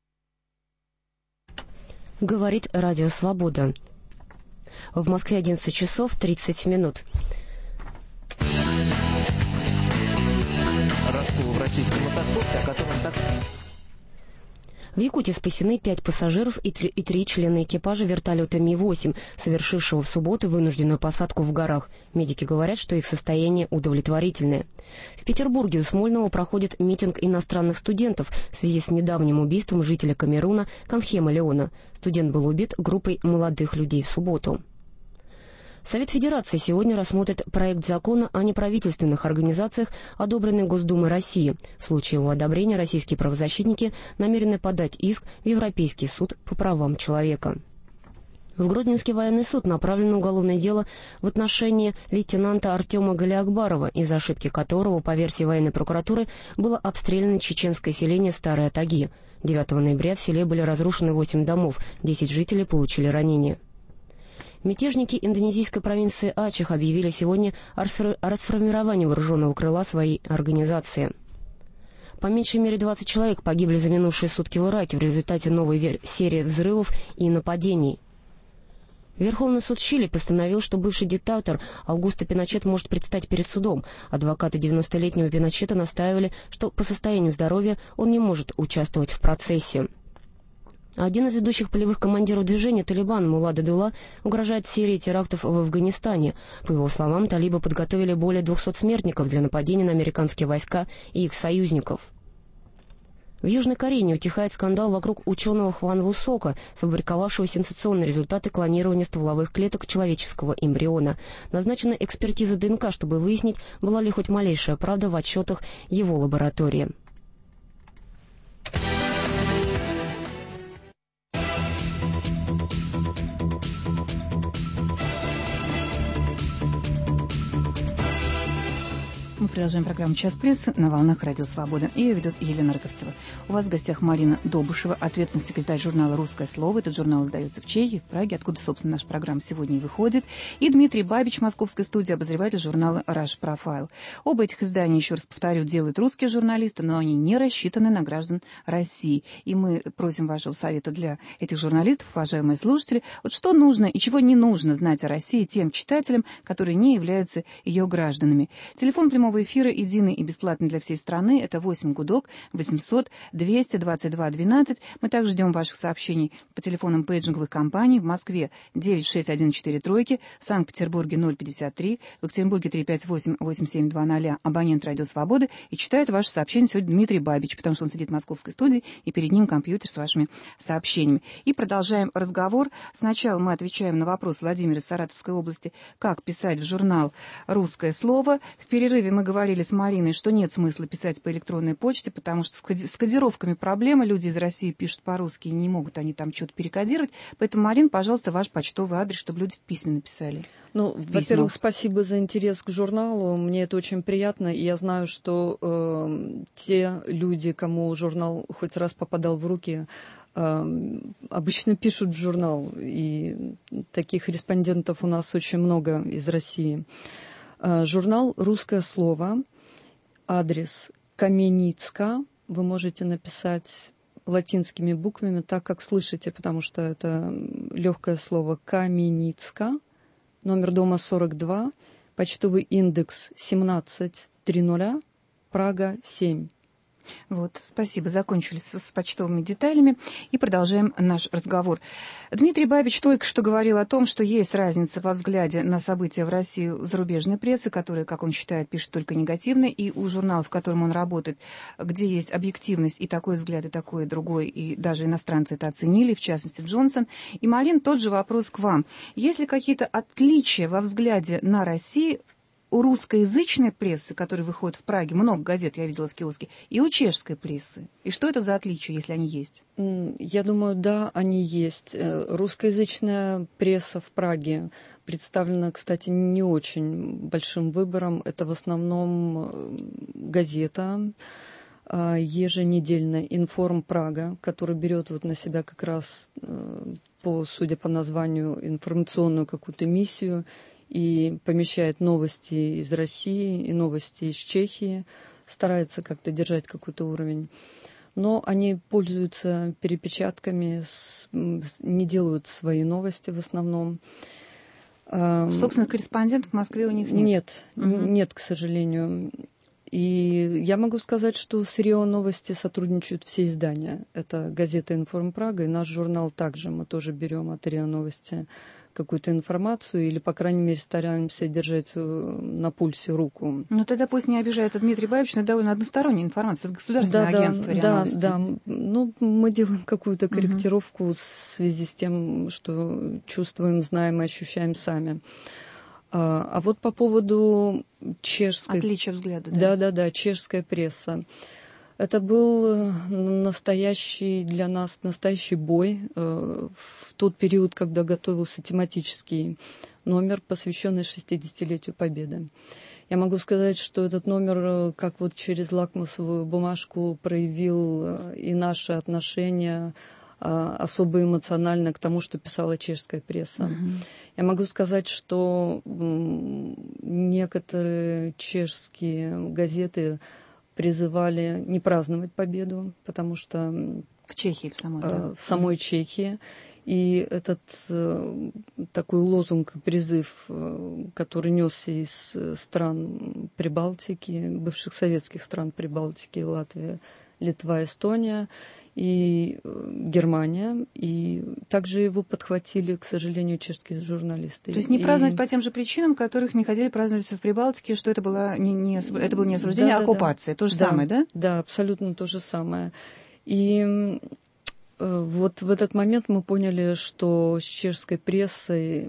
Speaker 1: Говорит Радио Свобода. В Москве 11 часов 30 минут.
Speaker 9: Раскол в российском мотоспорте, о котором так...
Speaker 1: В Якутии спасены 5 пассажиров и 3 члена экипажа вертолета Ми-8, совершившего в субботу вынужденную посадку в горах. Медики говорят, что их состояние удовлетворительное. В Петербурге у Смольного проходит митинг иностранных студентов в связи с недавним убийством жителя Камеруна Канхема Леона. Студент был убит группой молодых людей в субботу. Совет Федерации сегодня рассмотрит проект закона о неправительственных организациях, одобренный Госдумой России. В случае его одобрения российские правозащитники намерены подать иск в Европейский суд по правам человека. В Гродненский военный суд направлено уголовное дело в отношении лейтенанта Артема Галиакбарова, из-за ошибки которого, по версии военной прокуратуры, было обстреляно чеченское селение Старые Атаги. 9 ноября в селе были разрушены 8 домов, 10 жителей получили ранения. Мятежники индонезийской провинции Ачех объявили сегодня о расформировании вооруженного крыла своей организации. По меньшей мере 20 человек погибли за минувшие сутки в Ираке в результате новой серии взрывов и нападений. Верховный суд Чили постановил, что бывший диктатор Аугусто Пиночет может предстать перед судом. Адвокаты 90-летнего Пиночета настаивали, что по состоянию здоровья он не может участвовать в процессе. Один из ведущих полевых командиров движения «Талибан» Мулла Дадулла угрожает серией терактов в Афганистане. По его словам, талибы подготовили более 200 смертников для нападения на американские войска и их союзников. В Южной Корее не утихает скандал вокруг ученого Хван Вусока, сфабриковавшего сенсационные результаты клонирования стволовых клеток человеческого эмбриона. Назначена экспертиза ДНК, чтобы выяснить, была ли хоть малейшая правда в отчетах его лаборатории.
Speaker 6: Мы продолжаем программу «Час прессы» на волнах Радио Свобода. Ее ведет Елена Рыковцева. У вас в гостях Марина Добушева, ответственный секретарь журнала «Русское слово». Этот журнал издается в Чехии, в Праге, откуда, собственно, наша программа сегодня и выходит. И Дмитрий Бабич, московской студии, обозреватель журнала «Rush Profile». Оба этих издания, еще раз повторю, делают русские журналисты, но они не рассчитаны на граждан России. И мы просим вашего совета для этих журналистов, уважаемые слушатели, вот что нужно и чего не нужно знать о России тем читателям, которые не являются ее гражданами. Телефон прямого эфира единый и бесплатный для всей страны. Это 8 гудок 800 222 12. Мы также ждем ваших сообщений по телефонам пейджинговых компаний. В Москве 96143, в Санкт-Петербурге 053, в Екатеринбурге 358-8720, абонент Радио Свободы. И читает ваши сообщения сегодня Дмитрий Бабич, потому что он сидит в московской студии, и перед ним компьютер с вашими сообщениями. И продолжаем разговор. Сначала мы отвечаем на вопрос Владимира из Саратовской области, как писать в журнал «Русское слово». В перерыве мы говорили с Мариной, что нет смысла писать по электронной почте, потому что с кодировками проблема. Люди из России пишут по-русски, и не могут они там что-то перекодировать. Поэтому, Марин, пожалуйста, ваш почтовый адрес, чтобы люди письменно писали.
Speaker 7: Ну, во-первых, спасибо за интерес к журналу. Мне это очень приятно. И я знаю, что те люди, кому журнал хоть раз попадал в руки, обычно пишут в журнал. И таких респондентов у нас очень много из России. Журнал «Русское слово», адрес Каменицка. Вы можете написать латинскими буквами, так как слышите, потому что это легкое слово Каменицка. Номер дома 42, почтовый индекс 1730, Прага 7.
Speaker 6: Вот, спасибо. Закончили с почтовыми деталями и продолжаем наш разговор. Дмитрий Бабич только что говорил о том, что есть разница во взгляде на события в России зарубежной прессы, которая, как он считает, пишет только негативно, и у журнала, в котором он работает, где есть объективность и такой взгляд, и такой, и другой, и даже иностранцы это оценили, в частности Джонсон. И, Марин, тот же вопрос к вам. Есть ли какие-то отличия во взгляде на Россию у русскоязычной прессы, которая выходит в Праге, много газет я видела в киоске, и у чешской прессы? И что это за отличия, если они есть?
Speaker 7: Я думаю, да, они есть. Русскоязычная пресса в Праге представлена, кстати, не очень большим выбором. Это в основном газета еженедельная «Информ Прага», который берет вот на себя как раз, судя по названию, информационную какую-то миссию и помещает новости из России и новости из Чехии, старается как-то держать какой-то уровень. Но они пользуются перепечатками, не делают свои новости в основном.
Speaker 6: Собственно, корреспондентов в Москве у них нет?
Speaker 7: Нет, к сожалению. И я могу сказать, что с РИО Новости сотрудничают все издания. Это газета «Информ Прага» и наш журнал также. Мы тоже берем от РИО Новости какую-то информацию или, по крайней мере, стараемся держать на пульсе руку.
Speaker 6: Ну, тогда пусть не обижается Дмитрий Баевич, но это довольно односторонняя информация. Это государственное агентство РИО Новости.
Speaker 7: Да. Ну, мы делаем какую-то корректировку в связи с тем, что чувствуем, знаем и ощущаем сами. А вот по поводу чешской...
Speaker 6: Отличие взгляда,
Speaker 7: да? Да, чешская пресса. Это был для нас настоящий бой в тот период, когда готовился тематический номер, посвященный 60-летию Победы. Я могу сказать, что этот номер, как вот через лакмусовую бумажку, проявил и наши отношения особо эмоционально к тому, что писала чешская пресса. Я могу сказать, что некоторые чешские газеты призывали не праздновать победу, потому что...
Speaker 6: В Чехии, в самой,
Speaker 7: в самой Чехии. И этот такой лозунг, призыв, который несся из стран Прибалтики, бывших советских стран Прибалтики, Латвия, Литва, Эстония и Германия. И также его подхватили, к сожалению, чешские журналисты.
Speaker 6: То есть не праздновать по тем же причинам, которых не хотели праздновать в Прибалтике, что это было не освобождение, а оккупация. То же самое, да? Да,
Speaker 7: абсолютно то же самое. И вот в этот момент мы поняли, что с чешской прессой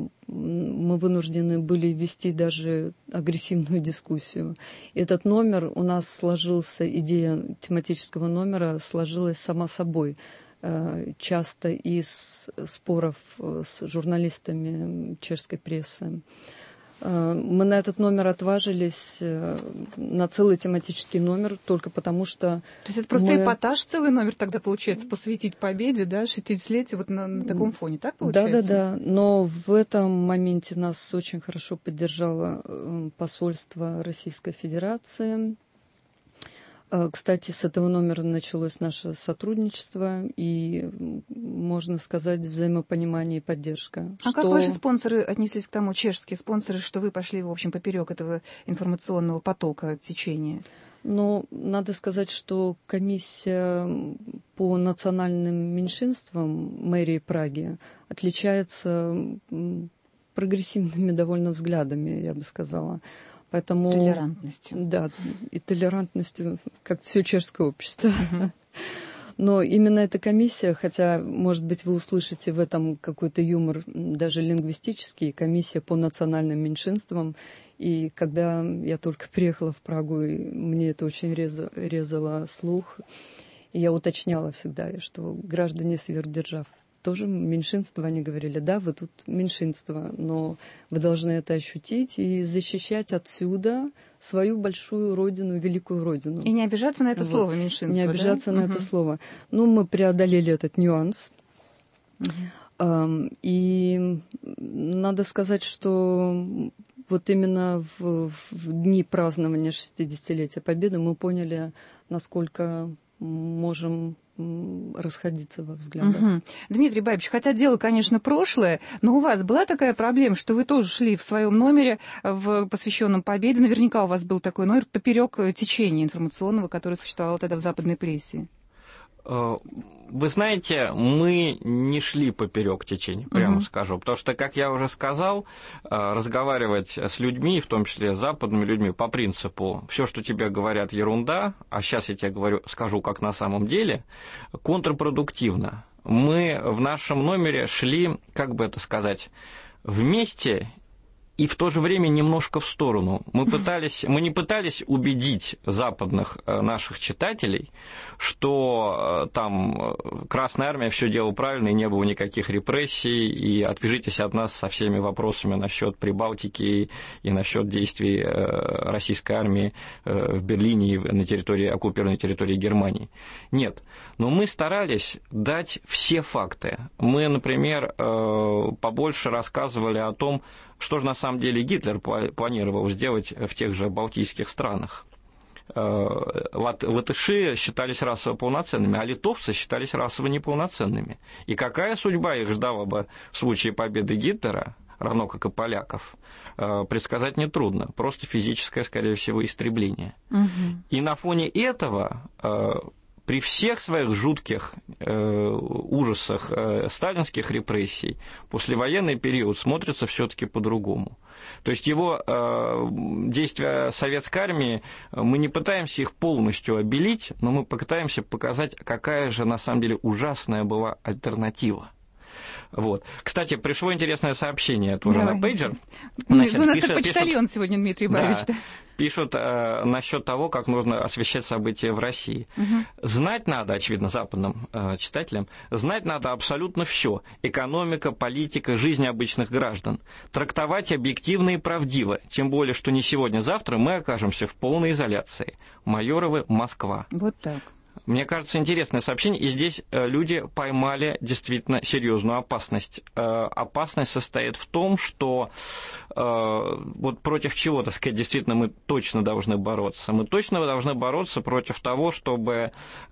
Speaker 7: мы вынуждены были вести даже агрессивную дискуссию. Этот номер у нас сложился, идея тематического номера сложилась сама собой. Часто из споров с журналистами чешской прессы. Мы на этот номер отважились, на целый тематический номер, только потому что...
Speaker 6: То есть это просто эпатаж, целый номер тогда получается, посвятить победе, да, 60-летию вот на таком фоне, так получается?
Speaker 7: Да. Но в этом моменте нас очень хорошо поддержало посольство Российской Федерации. Кстати, с этого номера началось наше сотрудничество и, можно сказать, взаимопонимание и поддержка.
Speaker 6: А как ваши спонсоры отнеслись к тому, чешские спонсоры, что вы пошли, в общем, поперек этого информационного потока, течения?
Speaker 7: Ну, надо сказать, что комиссия по национальным меньшинствам мэрии Праги отличается прогрессивными довольно взглядами, я бы сказала. Поэтому,
Speaker 6: толерантностью.
Speaker 7: Да, и толерантностью, как все чешское общество. Но именно эта комиссия, хотя, может быть, вы услышите в этом какой-то юмор, даже лингвистический, комиссия по национальным меньшинствам. И когда я только приехала в Прагу, мне это очень резало слух. И я уточняла всегда, что граждане сверхдержав тоже меньшинство, они говорили, да, вы тут меньшинство, но вы должны это ощутить и защищать отсюда свою большую родину, великую родину.
Speaker 6: И не обижаться на это слово меньшинство,
Speaker 7: не обижаться на это слово. Ну, мы преодолели этот нюанс. И надо сказать, что вот именно в дни празднования 60-летия Победы мы поняли, насколько можем расходиться во взглядах.
Speaker 6: Дмитрий Баевич, хотя дело, конечно, прошлое, но у вас была такая проблема, что вы тоже шли в своем номере, посвященном Победе. Наверняка у вас был такой номер поперек течения информационного, которое существовало тогда в западной прессе.
Speaker 8: Вы знаете, мы не шли поперек течения, прямо скажу, потому что, как я уже сказал, разговаривать с людьми, в том числе с западными людьми, по принципу все, что тебе говорят, ерунда, а сейчас я тебе скажу, как на самом деле, контрпродуктивно. Мы в нашем номере шли, как бы это сказать, вместе и в то же время немножко в сторону. Мы не пытались убедить западных наших читателей, что там Красная Армия все делала правильно, и не было никаких репрессий, и отвяжитесь от нас со всеми вопросами насчет Прибалтики и насчет действий российской армии в Берлине и на территории, оккупированной территории Германии. Нет. Но мы старались дать все факты. Мы, например, побольше рассказывали о том, что же на самом деле Гитлер планировал сделать в тех же балтийских странах. Латыши считались расово полноценными, а литовцы считались расово неполноценными. И какая судьба их ждала бы в случае победы Гитлера, равно как и поляков, предсказать нетрудно. Просто физическое, скорее всего, истребление. И на фоне этого, при всех своих жутких ужасах сталинских репрессий, послевоенный период смотрится все-таки по-другому. То есть его действия советской армии, мы не пытаемся их полностью обелить, но мы пытаемся показать, какая же на самом деле ужасная была альтернатива. Вот. Кстати, пришло интересное сообщение тоже на пейджер.
Speaker 6: Значит, вы у нас почтальон сегодня, Дмитрий Борисович.
Speaker 8: Да. Пишут насчет того, как нужно освещать события в России. Знать надо, очевидно, западным читателям, знать надо абсолютно все: экономика, политика, жизнь обычных граждан. Трактовать объективно и правдиво, тем более, что не сегодня-завтра мы окажемся в полной изоляции. Майоровы, Москва.
Speaker 6: Вот так.
Speaker 8: Мне кажется, интересное сообщение, и здесь люди поймали действительно серьезную опасность. Опасность состоит в том, что вот против чего, так сказать, действительно мы точно должны бороться. Мы точно должны бороться против того, чтобы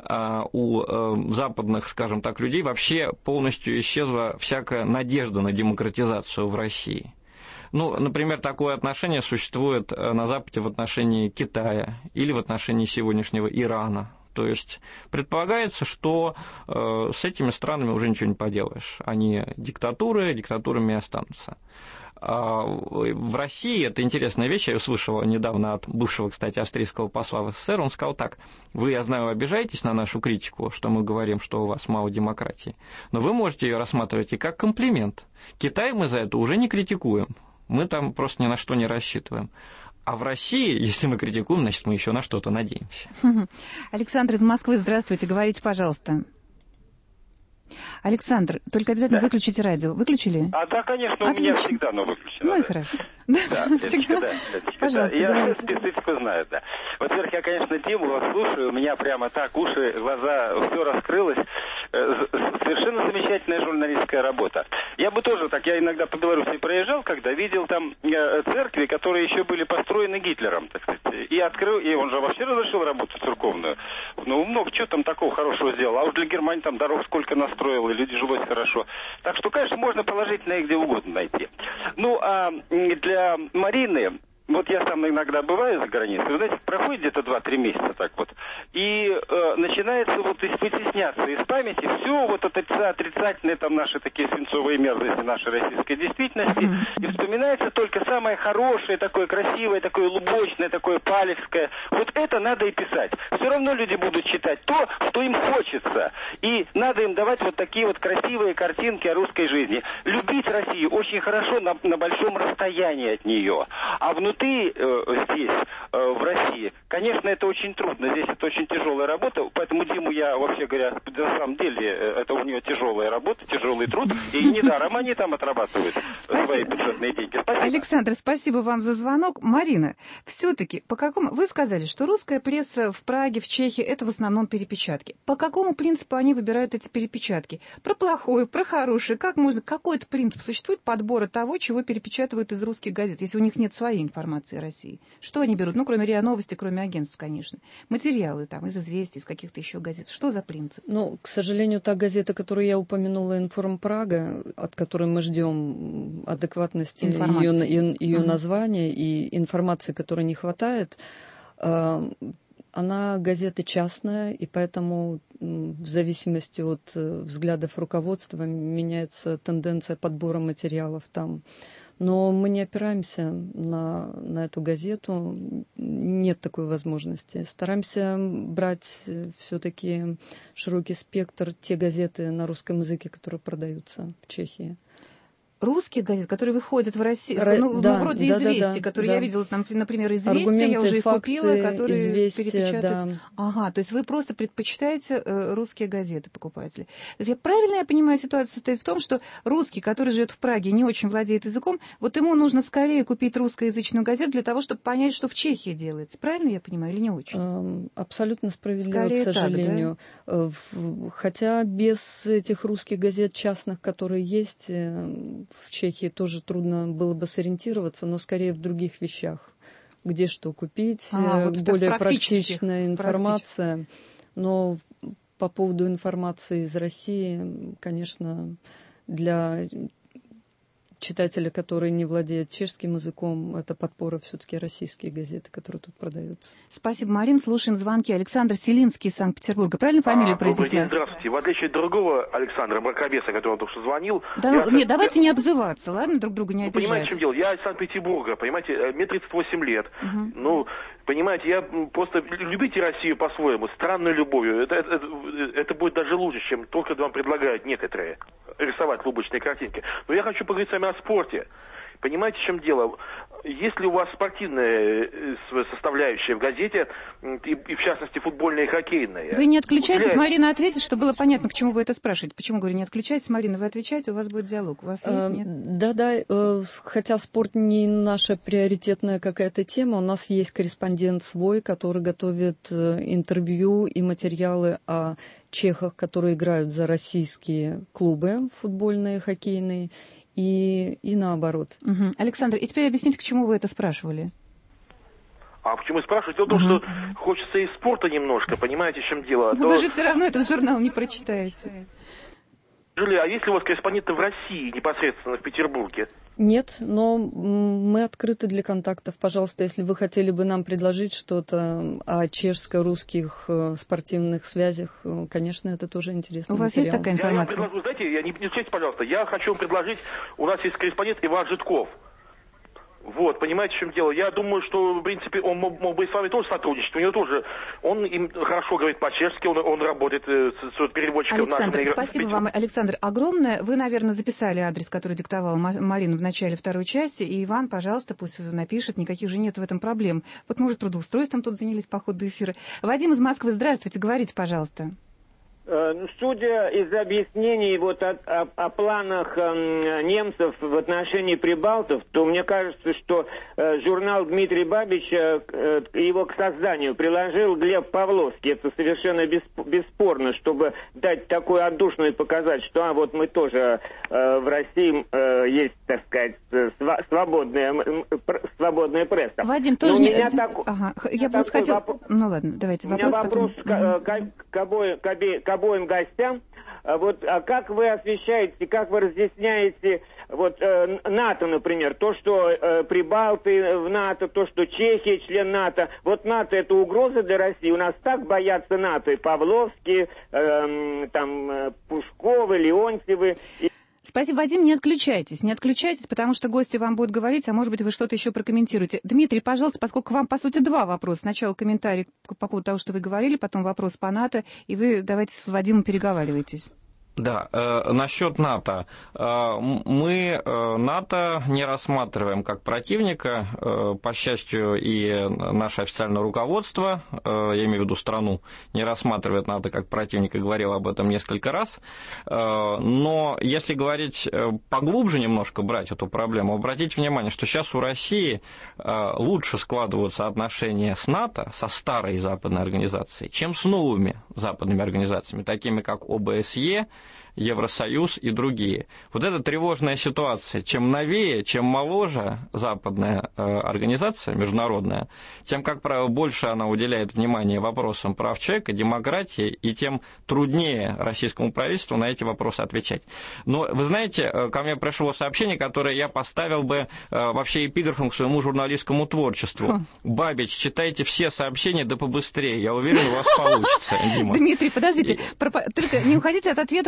Speaker 8: у западных, скажем так, людей вообще полностью исчезла всякая надежда на демократизацию в России. Ну, например, такое отношение существует на Западе в отношении Китая или в отношении сегодняшнего Ирана. То есть предполагается, что с этими странами уже ничего не поделаешь. Они диктатурами останутся. В России, это интересная вещь, я услышал недавно от бывшего, кстати, австрийского посла в СССР, он сказал так: вы, я знаю, обижаетесь на нашу критику, что мы говорим, что у вас мало демократии, но вы можете ее рассматривать и как комплимент. Китай мы за это уже не критикуем, мы там просто ни на что не рассчитываем. А в России, если мы критикуем, значит, мы еще на что-то надеемся.
Speaker 6: Александр из Москвы, здравствуйте, говорите, пожалуйста. Александр, только обязательно выключите радио. Выключили?
Speaker 14: Да, конечно,
Speaker 6: отлично.
Speaker 14: У меня всегда оно выключено.
Speaker 6: Ну и хорошо.
Speaker 14: Да,
Speaker 6: всегда. Пожалуйста,
Speaker 14: я
Speaker 6: говорите.
Speaker 14: специфику знаю, да. Во-первых, я, конечно, Диму вас слушаю, у меня прямо так уши, глаза, все раскрылось. Совершенно замечательная журналистская работа. Я бы тоже так, я иногда по Беларуси проезжал, когда видел там церкви, которые еще были построены Гитлером, так сказать, и открыл, и он же вообще разрешил работу церковную. Ну, много чего там такого хорошего сделал. А уж для Германии там дорог сколько настроил, и люди жилось хорошо. Так что, конечно, можно положительно их где угодно найти. Ну, а для Марины... Вот я сам иногда бываю за границей, вы знаете, проходит где-то 2-3 месяца так вот, и начинается вот вытесняться из памяти все вот отрицательные там наши такие свинцовые мерзости нашей российской действительности, и вспоминается только самое хорошее, такое красивое, такое лубочное, такое палевское. Вот это надо и писать. Все равно люди будут читать то, что им хочется, и надо им давать вот такие вот красивые картинки о русской жизни. Любить Россию очень хорошо на большом расстоянии от нее, а внутри здесь, в России, конечно, это очень трудно. Здесь это очень тяжелая работа. Поэтому Диму я, вообще говоря, на самом деле, это у него тяжелая работа, тяжелый труд. И недаром они там отрабатывают свои бюджетные деньги. Спасибо.
Speaker 6: Александр, спасибо вам за звонок. Марина, все-таки, по какому... Вы сказали, что русская пресса в Праге, в Чехии, это в основном перепечатки. По какому принципу они выбирают эти перепечатки? Про плохое, про хорошее? Как можно... Какой-то принцип существует подбора того, чего перепечатывают из русских газет, если у них нет своей информации России? Что они берут? Ну, кроме РИА Новости, кроме агентств, конечно. Материалы там из «Известий», из каких-то еще газет. Что за принцип?
Speaker 7: Ну, к сожалению, та газета, которую я упомянула, «Информ Прага», от которой мы ждем адекватности ее названия и информации, которой не хватает, она газета частная, и поэтому в зависимости от взглядов руководства меняется тенденция подбора материалов там. Но мы не опираемся на эту газету, нет такой возможности. Стараемся брать все-таки широкий спектр, те газеты на русском языке, которые продаются в Чехии.
Speaker 6: русских газет, которые выходят в России, вроде «Известий», которые я видела, например, «Известия», я уже их купила, которые перепечатываются. Да. Ага, то есть вы просто предпочитаете русские газеты, покупатели. То есть правильно я понимаю, ситуация состоит в том, что русский, который живет в Праге, не очень владеет языком, вот ему нужно скорее купить русскоязычную газету для того, чтобы понять, что в Чехии делается. Правильно я понимаю или не очень?
Speaker 7: Абсолютно справедливо,
Speaker 6: скорее
Speaker 7: к сожалению.
Speaker 6: Так,
Speaker 7: да? Хотя без этих русских газет частных, которые есть в Чехии, тоже трудно было бы сориентироваться, но скорее в других вещах, где что купить, вот более практичная информация. Но по поводу информации из России, конечно, для читателя, который не владеет чешским языком, это подпора все-таки российские газеты, которые тут продаются.
Speaker 6: Спасибо, Марин. Слушаем звонки. Александр Селинский из Санкт-Петербурга. Правильно фамилию произнесла?
Speaker 15: Здравствуйте. В отличие от другого Александра Мракобеса, который только что звонил...
Speaker 6: Да, давайте не обзываться, ладно? Друг друга не обижать.
Speaker 15: Понимаете, в чем дело? Я из Санкт-Петербурга, понимаете, мне 38 лет. Понимаете, я просто... Любите Россию по-своему, странной любовью. Это будет даже лучше, чем только вам предлагают некоторые рисовать лубочные картинки. Но я хочу поговорить с вами о спорте. Понимаете, в чем дело? Если у вас спортивная составляющая в газете, и в частности футбольная и хоккейная...
Speaker 6: Вы не отключайтесь, Марина ответит, чтобы было понятно, к чему вы это спрашиваете. Почему, говорю, не отключайтесь, Марина, вы отвечаете, у вас будет диалог. У вас есть, нет?
Speaker 7: Да, хотя спорт не наша приоритетная какая-то тема, у нас есть корреспондент свой, который готовит интервью и материалы о чехах, которые играют за российские клубы футбольные, хоккейные, и наоборот.
Speaker 6: Александр, и теперь объясните, к чему вы это спрашивали?
Speaker 15: А почему спрашивать? Дело в том, что хочется и спорта немножко, понимаете, в чем дело?
Speaker 6: Но вы же все равно этот журнал не прочитаете.
Speaker 15: Жюли, а есть ли у вас корреспонденты в России, непосредственно в Петербурге?
Speaker 7: Нет, но мы открыты для контактов. Пожалуйста, если вы хотели бы нам предложить что-то о чешско-русских спортивных связях, конечно, это тоже интересно.
Speaker 6: У вас есть такая информация?
Speaker 15: Я предложу, знаете, не отвечайте, пожалуйста, я хочу вам предложить, у нас есть корреспондент Иван Житков. Вот, понимаете, в чем дело? Я думаю, что, в принципе, он мог бы и с вами тоже сотрудничать. У него тоже, он им хорошо говорит по-чешски, он работает с переводчиком.
Speaker 6: Александр, спасибо вам, Александр, огромное. Вы, наверное, записали адрес, который диктовала Марина в начале второй части, и Иван, пожалуйста, пусть напишет, никаких же нет в этом проблем. Вот мы уже трудоустройством тут занялись по ходу эфира. Вадим из Москвы, здравствуйте, говорите, пожалуйста.
Speaker 16: Судя из объяснений вот о планах немцев в отношении прибалтов, то мне кажется, что журнал Дмитрия Бабича, его к созданию приложил Глеб Павловский. Это совершенно бесспорно, чтобы дать такую отдушную и показать, что вот мы тоже в России есть, так сказать, свободная пресса.
Speaker 6: Вадим, тоже не... Я просто хотел... Ну ладно, давайте вопрос.
Speaker 16: У меня вопрос к обоим гостям. Вот, а как вы освещаете, как вы разъясняете вот НАТО, например, то, что прибалты в НАТО, то, что Чехия член НАТО. Вот НАТО — это угроза для России. У нас так боятся НАТО и Павловские, Пушковы, Леонтьевы.
Speaker 6: Спасибо, Вадим, не отключайтесь, потому что гости вам будут говорить, а может быть, вы что-то еще прокомментируете. Дмитрий, пожалуйста, поскольку вам, по сути, два вопроса. Сначала комментарий по поводу того, что вы говорили, потом вопрос по НАТО, и вы давайте с Вадимом переговаривайтесь.
Speaker 8: Да, насчет НАТО. Мы НАТО не рассматриваем как противника. По счастью, и наше официальное руководство, я имею в виду страну, не рассматривает НАТО как противника, говорил об этом несколько раз. Но если говорить поглубже немножко, брать эту проблему, обратите внимание, что сейчас у России лучше складываются отношения с НАТО, со старой западной организацией, чем с новыми западными организациями, такими как ОБСЕ, Евросоюз и другие. Вот это тревожная ситуация. Чем новее, чем моложе западная организация международная, тем, как правило, больше она уделяет внимания вопросам прав человека, демократии, и тем труднее российскому правительству на эти вопросы отвечать. Но, вы знаете, ко мне пришло сообщение, которое я поставил бы вообще эпиграфом к своему журналистскому творчеству. Бабич, читайте все сообщения, да побыстрее. Я уверен, у вас получится, Дима.
Speaker 6: Дмитрий, подождите, только не уходите от ответа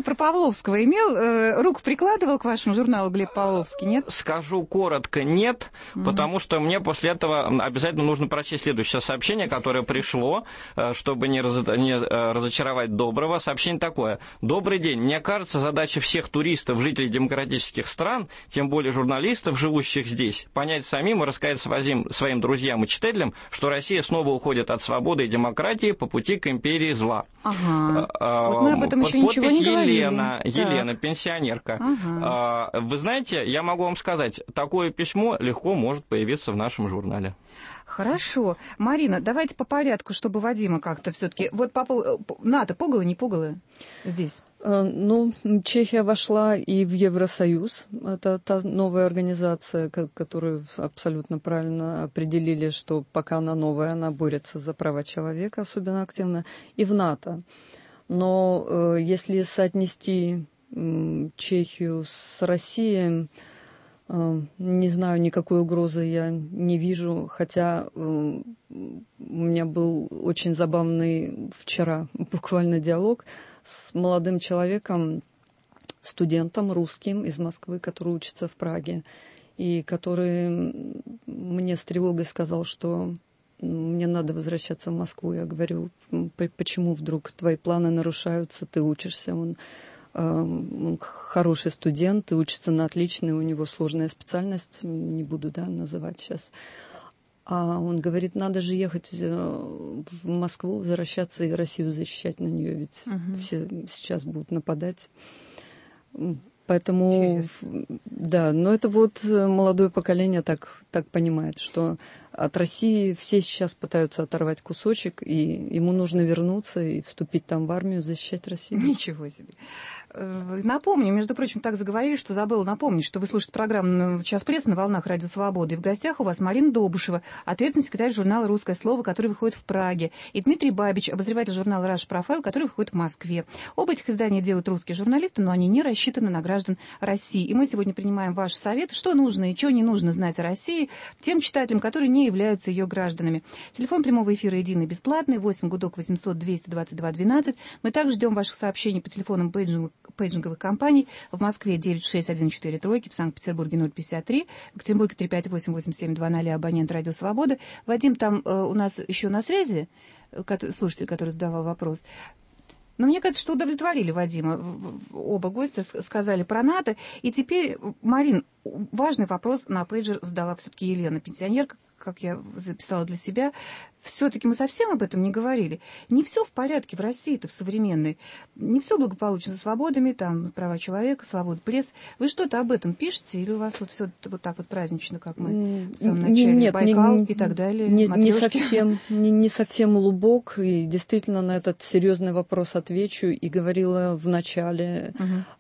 Speaker 6: про Павловского имел? Руку прикладывал к вашему журналу Глеб Павловский, нет?
Speaker 8: Скажу коротко, нет, потому что мне после этого обязательно нужно прочесть следующее сообщение, которое пришло, чтобы не разочаровать Доброго. Сообщение такое. Добрый день. Мне кажется, задача всех туристов, жителей демократических стран, тем более журналистов, живущих здесь, понять самим и рассказать своим друзьям и читателям, что Россия снова уходит от свободы и демократии по пути к империи зла.
Speaker 6: Ага. Вот мы об этом еще ничего не говорили.
Speaker 8: Елена, пенсионерка.
Speaker 6: Ага.
Speaker 8: Вы знаете, я могу вам сказать, такое письмо легко может появиться в нашем журнале.
Speaker 6: Хорошо. Марина, давайте по порядку, чтобы Вадима как-то все-таки... Вот НАТО пугало, не пугало здесь?
Speaker 7: Ну, Чехия вошла и в Евросоюз. Это та новая организация, которую абсолютно правильно определили, что пока она новая, она борется за права человека особенно активно. И в НАТО. Но если соотнести Чехию с Россией, не знаю, никакой угрозы я не вижу, хотя у меня был очень забавный вчера буквально диалог с молодым человеком, студентом русским из Москвы, который учится в Праге, и который мне с тревогой сказал, что мне надо возвращаться в Москву. Я говорю, почему вдруг твои планы нарушаются, ты учишься, он хороший студент, и учится на отлично, у него сложная специальность, не буду называть сейчас. А он говорит, надо же ехать в Москву, возвращаться и Россию защищать на нее, ведь все сейчас будут нападать. Поэтому, да, но это вот молодое поколение так понимает, что от России все сейчас пытаются оторвать кусочек, и ему нужно вернуться и вступить там в армию, защищать Россию.
Speaker 6: Ничего себе. Напомню, между прочим, так заговорили, что забыла напомнить, что вы слушаете программу «Час прессы» на волнах Радио Свободы. И в гостях у вас Марина Добушева, ответственный секретарь журнала «Русское слово», который выходит в Праге, и Дмитрий Бабич, обозреватель журнала «Rush Profile», который выходит в Москве. Оба этих издания делают русские журналисты, но они не рассчитаны на граждан России. И мы сегодня принимаем ваши советы, что нужно и чего не нужно знать о России тем читателям, которые не являются ее гражданами. Телефон прямого эфира единый, бесплатный, 8 ГУДОК 800 222 12. Мы также ждем ваших сообщений по телефонам пейджинговых компаний. В Москве 96143, в Санкт-Петербурге 053, в Екатеринбурге 358-8720, абонент Радио Свобода. Вадим там у нас еще на связи, слушатель, который задавал вопрос. Но мне кажется, что удовлетворили Вадима. Оба гостя сказали про НАТО. И теперь, Марин, важный вопрос на пейджер задала все-таки Елена, пенсионерка, как я записала для себя. Все-таки мы совсем об этом не говорили. Не все в порядке в России-то, в современной. Не все благополучно со свободами, там права человека, свобода прессы. Вы что-то об этом пишете? Или у вас тут все вот так вот празднично, как мы в самом начале?
Speaker 7: Нет,
Speaker 6: Байкал и так далее?
Speaker 7: Не совсем глубок. И действительно на этот серьезный вопрос отвечу. И говорила в начале,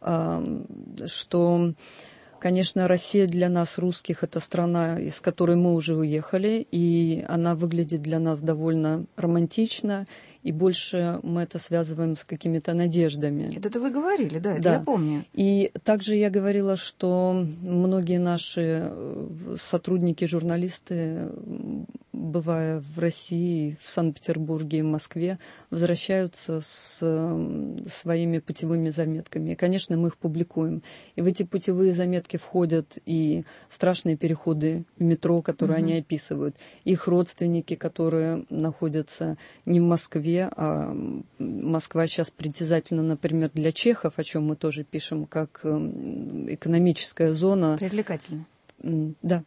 Speaker 7: что... Конечно, Россия для нас, русских, это страна, из которой мы уже уехали, и она выглядит для нас довольно романтично, и больше мы это связываем с какими-то надеждами.
Speaker 6: Это вы говорили, да, это я помню.
Speaker 7: И также я говорила, что многие наши сотрудники, журналисты, бывая в России, в Санкт-Петербурге и Москве, возвращаются с своими путевыми заметками. И, конечно, мы их публикуем. И в эти путевые заметки входят и страшные переходы в метро, которые они описывают, их родственники, которые находятся не в Москве, а Москва сейчас притязательна, например, для чехов, о чем мы тоже пишем, как экономическая зона.
Speaker 6: Привлекательно.
Speaker 7: Да.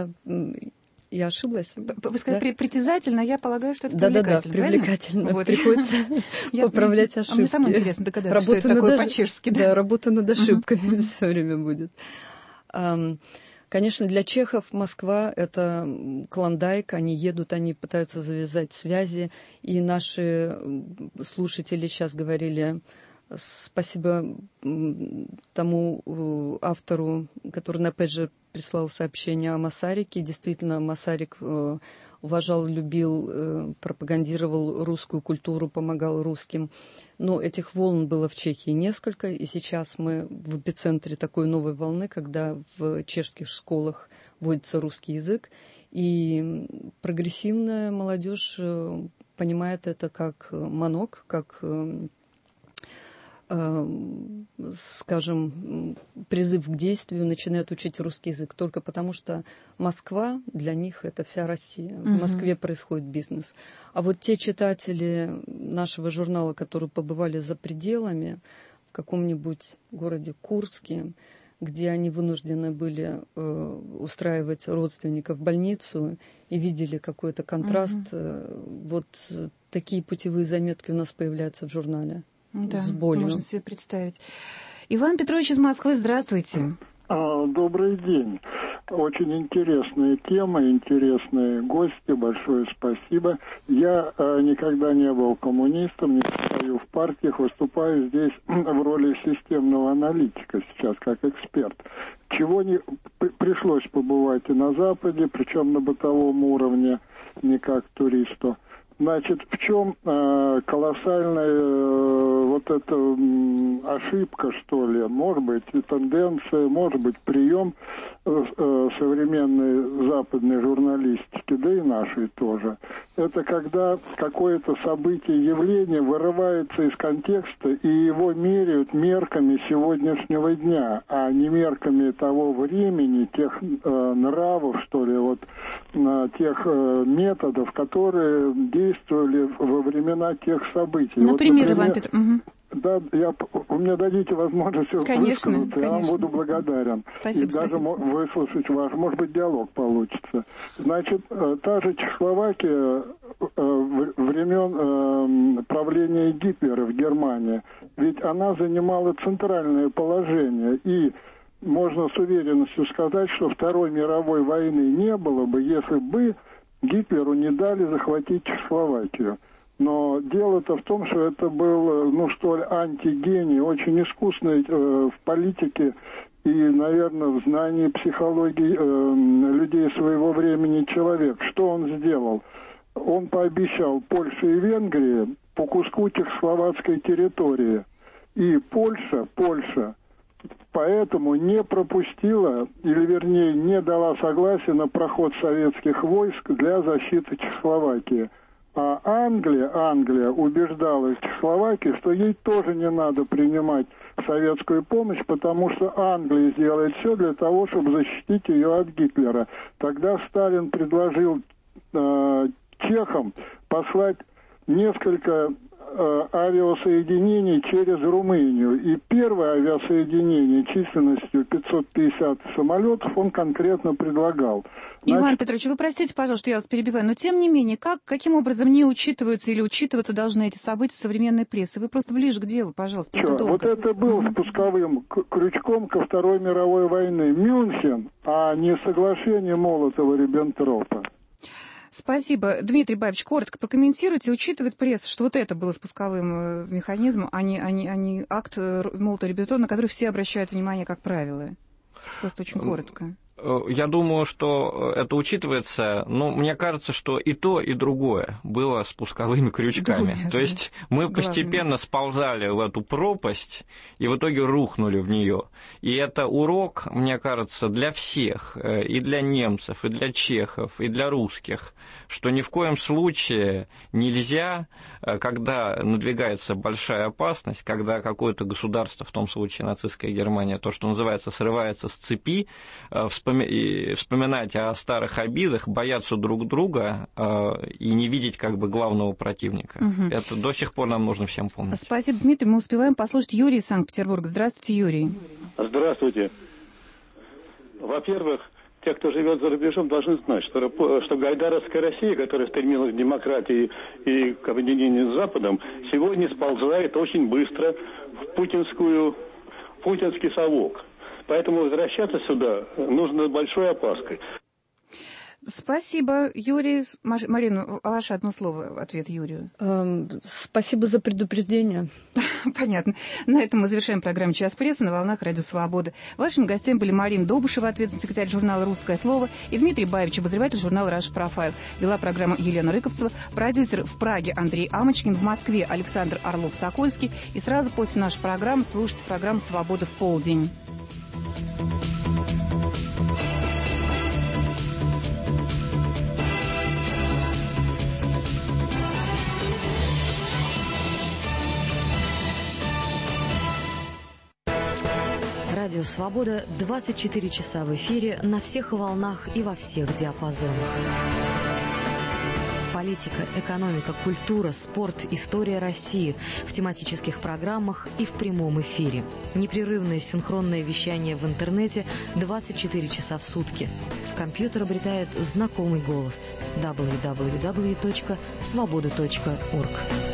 Speaker 7: Я ошиблась?
Speaker 6: Вы сказали притязательно, я полагаю, что это привлекательно.
Speaker 7: Да, привлекательно. Вот. Приходится поправлять ошибки.
Speaker 6: Мне самое интересно догадаться, что это такое по-чешски.
Speaker 7: Да, работа над ошибками все время будет. Конечно, для чехов Москва — это клондайк, они едут, они пытаются завязать связи, и наши слушатели сейчас говорили... Спасибо тому автору, который на пейджер прислал сообщение о Масарике. Действительно, Масарик уважал, любил, пропагандировал русскую культуру, помогал русским. Но этих волн было в Чехии несколько, и сейчас мы в эпицентре такой новой волны, когда в чешских школах вводится русский язык, и прогрессивная молодежь понимает это как манок, как скажем, призыв к действию, начинают учить русский язык. Только потому, что Москва для них — это вся Россия. В Москве происходит бизнес. А вот те читатели нашего журнала, которые побывали за пределами, в каком-нибудь городе Курске, где они вынуждены были устраивать родственников в больницу и видели какой-то контраст, вот такие путевые заметки у нас появляются в журнале.
Speaker 6: Да,
Speaker 7: с болью.
Speaker 6: Можно себе представить. Иван Петрович из Москвы, здравствуйте.
Speaker 17: Добрый день. Очень интересная тема, интересные гости. Большое спасибо. Я никогда не был коммунистом, не состою в партиях, выступаю здесь в роли системного аналитика сейчас, как эксперт. Чего не пришлось побывать и на Западе, причем на бытовом уровне, не как туристу. Значит, в чем колоссальная вот эта ошибка, что ли, может быть, и тенденция, может быть, прием современной западной журналистики, да и нашей тоже. Это когда какое-то событие, явление вырывается из контекста и его меряют мерками сегодняшнего дня, а не мерками того времени, тех нравов, что ли, вот тех методов, которые действовали во времена тех событий.
Speaker 6: Например,
Speaker 17: вот,
Speaker 6: Иван Петрович.
Speaker 17: Да, вы мне дадите возможность высказаться, я вам буду благодарен.
Speaker 6: Спасибо,
Speaker 17: и даже выслушать ваш, может быть, диалог получится. Значит, та же Чехословакия времен правления Гитлера в Германии, ведь она занимала центральное положение, и можно с уверенностью сказать, что Второй мировой войны не было бы, если бы Гитлеру не дали захватить Чехословакию. Но дело-то в том, что это был, что ли, антигений, очень искусный в политике и, наверное, в знании психологии людей своего времени человек. Что он сделал? Он пообещал Польше и Венгрии по куску чехословацкой территории. И Польша поэтому не пропустила, или вернее не дала согласия на проход советских войск для защиты Чехословакии. А Англия убеждала Чехословакию, что ей тоже не надо принимать советскую помощь, потому что Англия сделает все для того, чтобы защитить ее от Гитлера. Тогда Сталин предложил чехам послать несколько авиасоединений через Румынию. И первое авиасоединение численностью 550 самолетов он конкретно предлагал.
Speaker 6: Иван Петрович, вы простите, пожалуйста, я вас перебиваю, но тем не менее, каким образом не учитываются или учитываться должны эти события современной прессы? Вы просто ближе к делу, пожалуйста.
Speaker 17: Вот это был спусковым крючком ко Второй мировой войны. Мюнхен, а не соглашение Молотова-Риббентропа.
Speaker 6: Спасибо. Дмитрий Бабич, коротко прокомментируйте. Учитывает пресса, что вот это было спусковым механизмом, а не акт Молотова-Риббентропа, на который все обращают внимание как правило. Просто очень коротко.
Speaker 8: Я думаю, что это учитывается, но мне кажется, что и то, и другое было спусковыми крючками. То есть мы постепенно сползали в эту пропасть и в итоге рухнули в нее. И это урок, мне кажется, для всех, и для немцев, и для чехов, и для русских, что ни в коем случае нельзя, когда надвигается большая опасность, когда какое-то государство, в том случае нацистская Германия, то, что называется, срывается с цепи, вспоминать о старых обидах, бояться друг друга и не видеть как бы главного противника. Это до сих пор нам нужно всем помнить.
Speaker 6: Спасибо, Дмитрий. Мы успеваем послушать Юрия из Санкт-Петербурга. Здравствуйте, Юрий.
Speaker 18: Здравствуйте. Во-первых, те, кто живет за рубежом, должны знать, что гайдаровская Россия, которая стремилась к демократии и к объединению с Западом, сегодня сползает очень быстро в путинский совок. Поэтому возвращаться сюда нужно с большой опаской.
Speaker 6: Спасибо, Юрий. Марина, ваше одно слово, ответ Юрию.
Speaker 7: Спасибо за предупреждение.
Speaker 6: Понятно. На этом мы завершаем программу «Час прессы» на волнах Радио Свобода. Вашими гостями были Марина Добушева, ответственный секретарь журнала «Русское слово», и Дмитрий Баевич, обозреватель журнала «Russian Profile». Вела программу Елена Рыковцева, продюсер в Праге Андрей Амочкин, в Москве Александр Орлов-Сокольский. И сразу после нашей программы слушайте программу «Свобода в полдень».
Speaker 11: Радио «Свобода» 24 часа в эфире на всех волнах и во всех диапазонах. Политика, экономика, культура, спорт, история России в тематических программах и в прямом эфире. Непрерывное синхронное вещание в интернете 24 часа в сутки. Компьютер обретает знакомый голос. www.svoboda.org.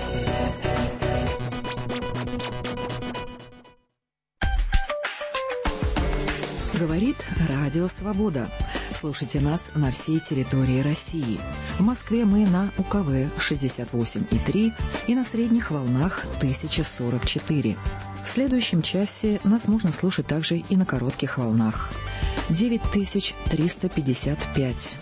Speaker 19: Говорит Радио Свобода. Слушайте нас на всей территории России. В Москве мы на УКВ 68,3 и на средних волнах 1044. В следующем часе нас можно слушать также и на коротких волнах. 9355,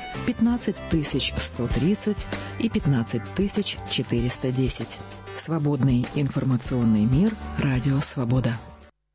Speaker 19: 15130 и 15410. Свободный информационный мир. Радио Свобода.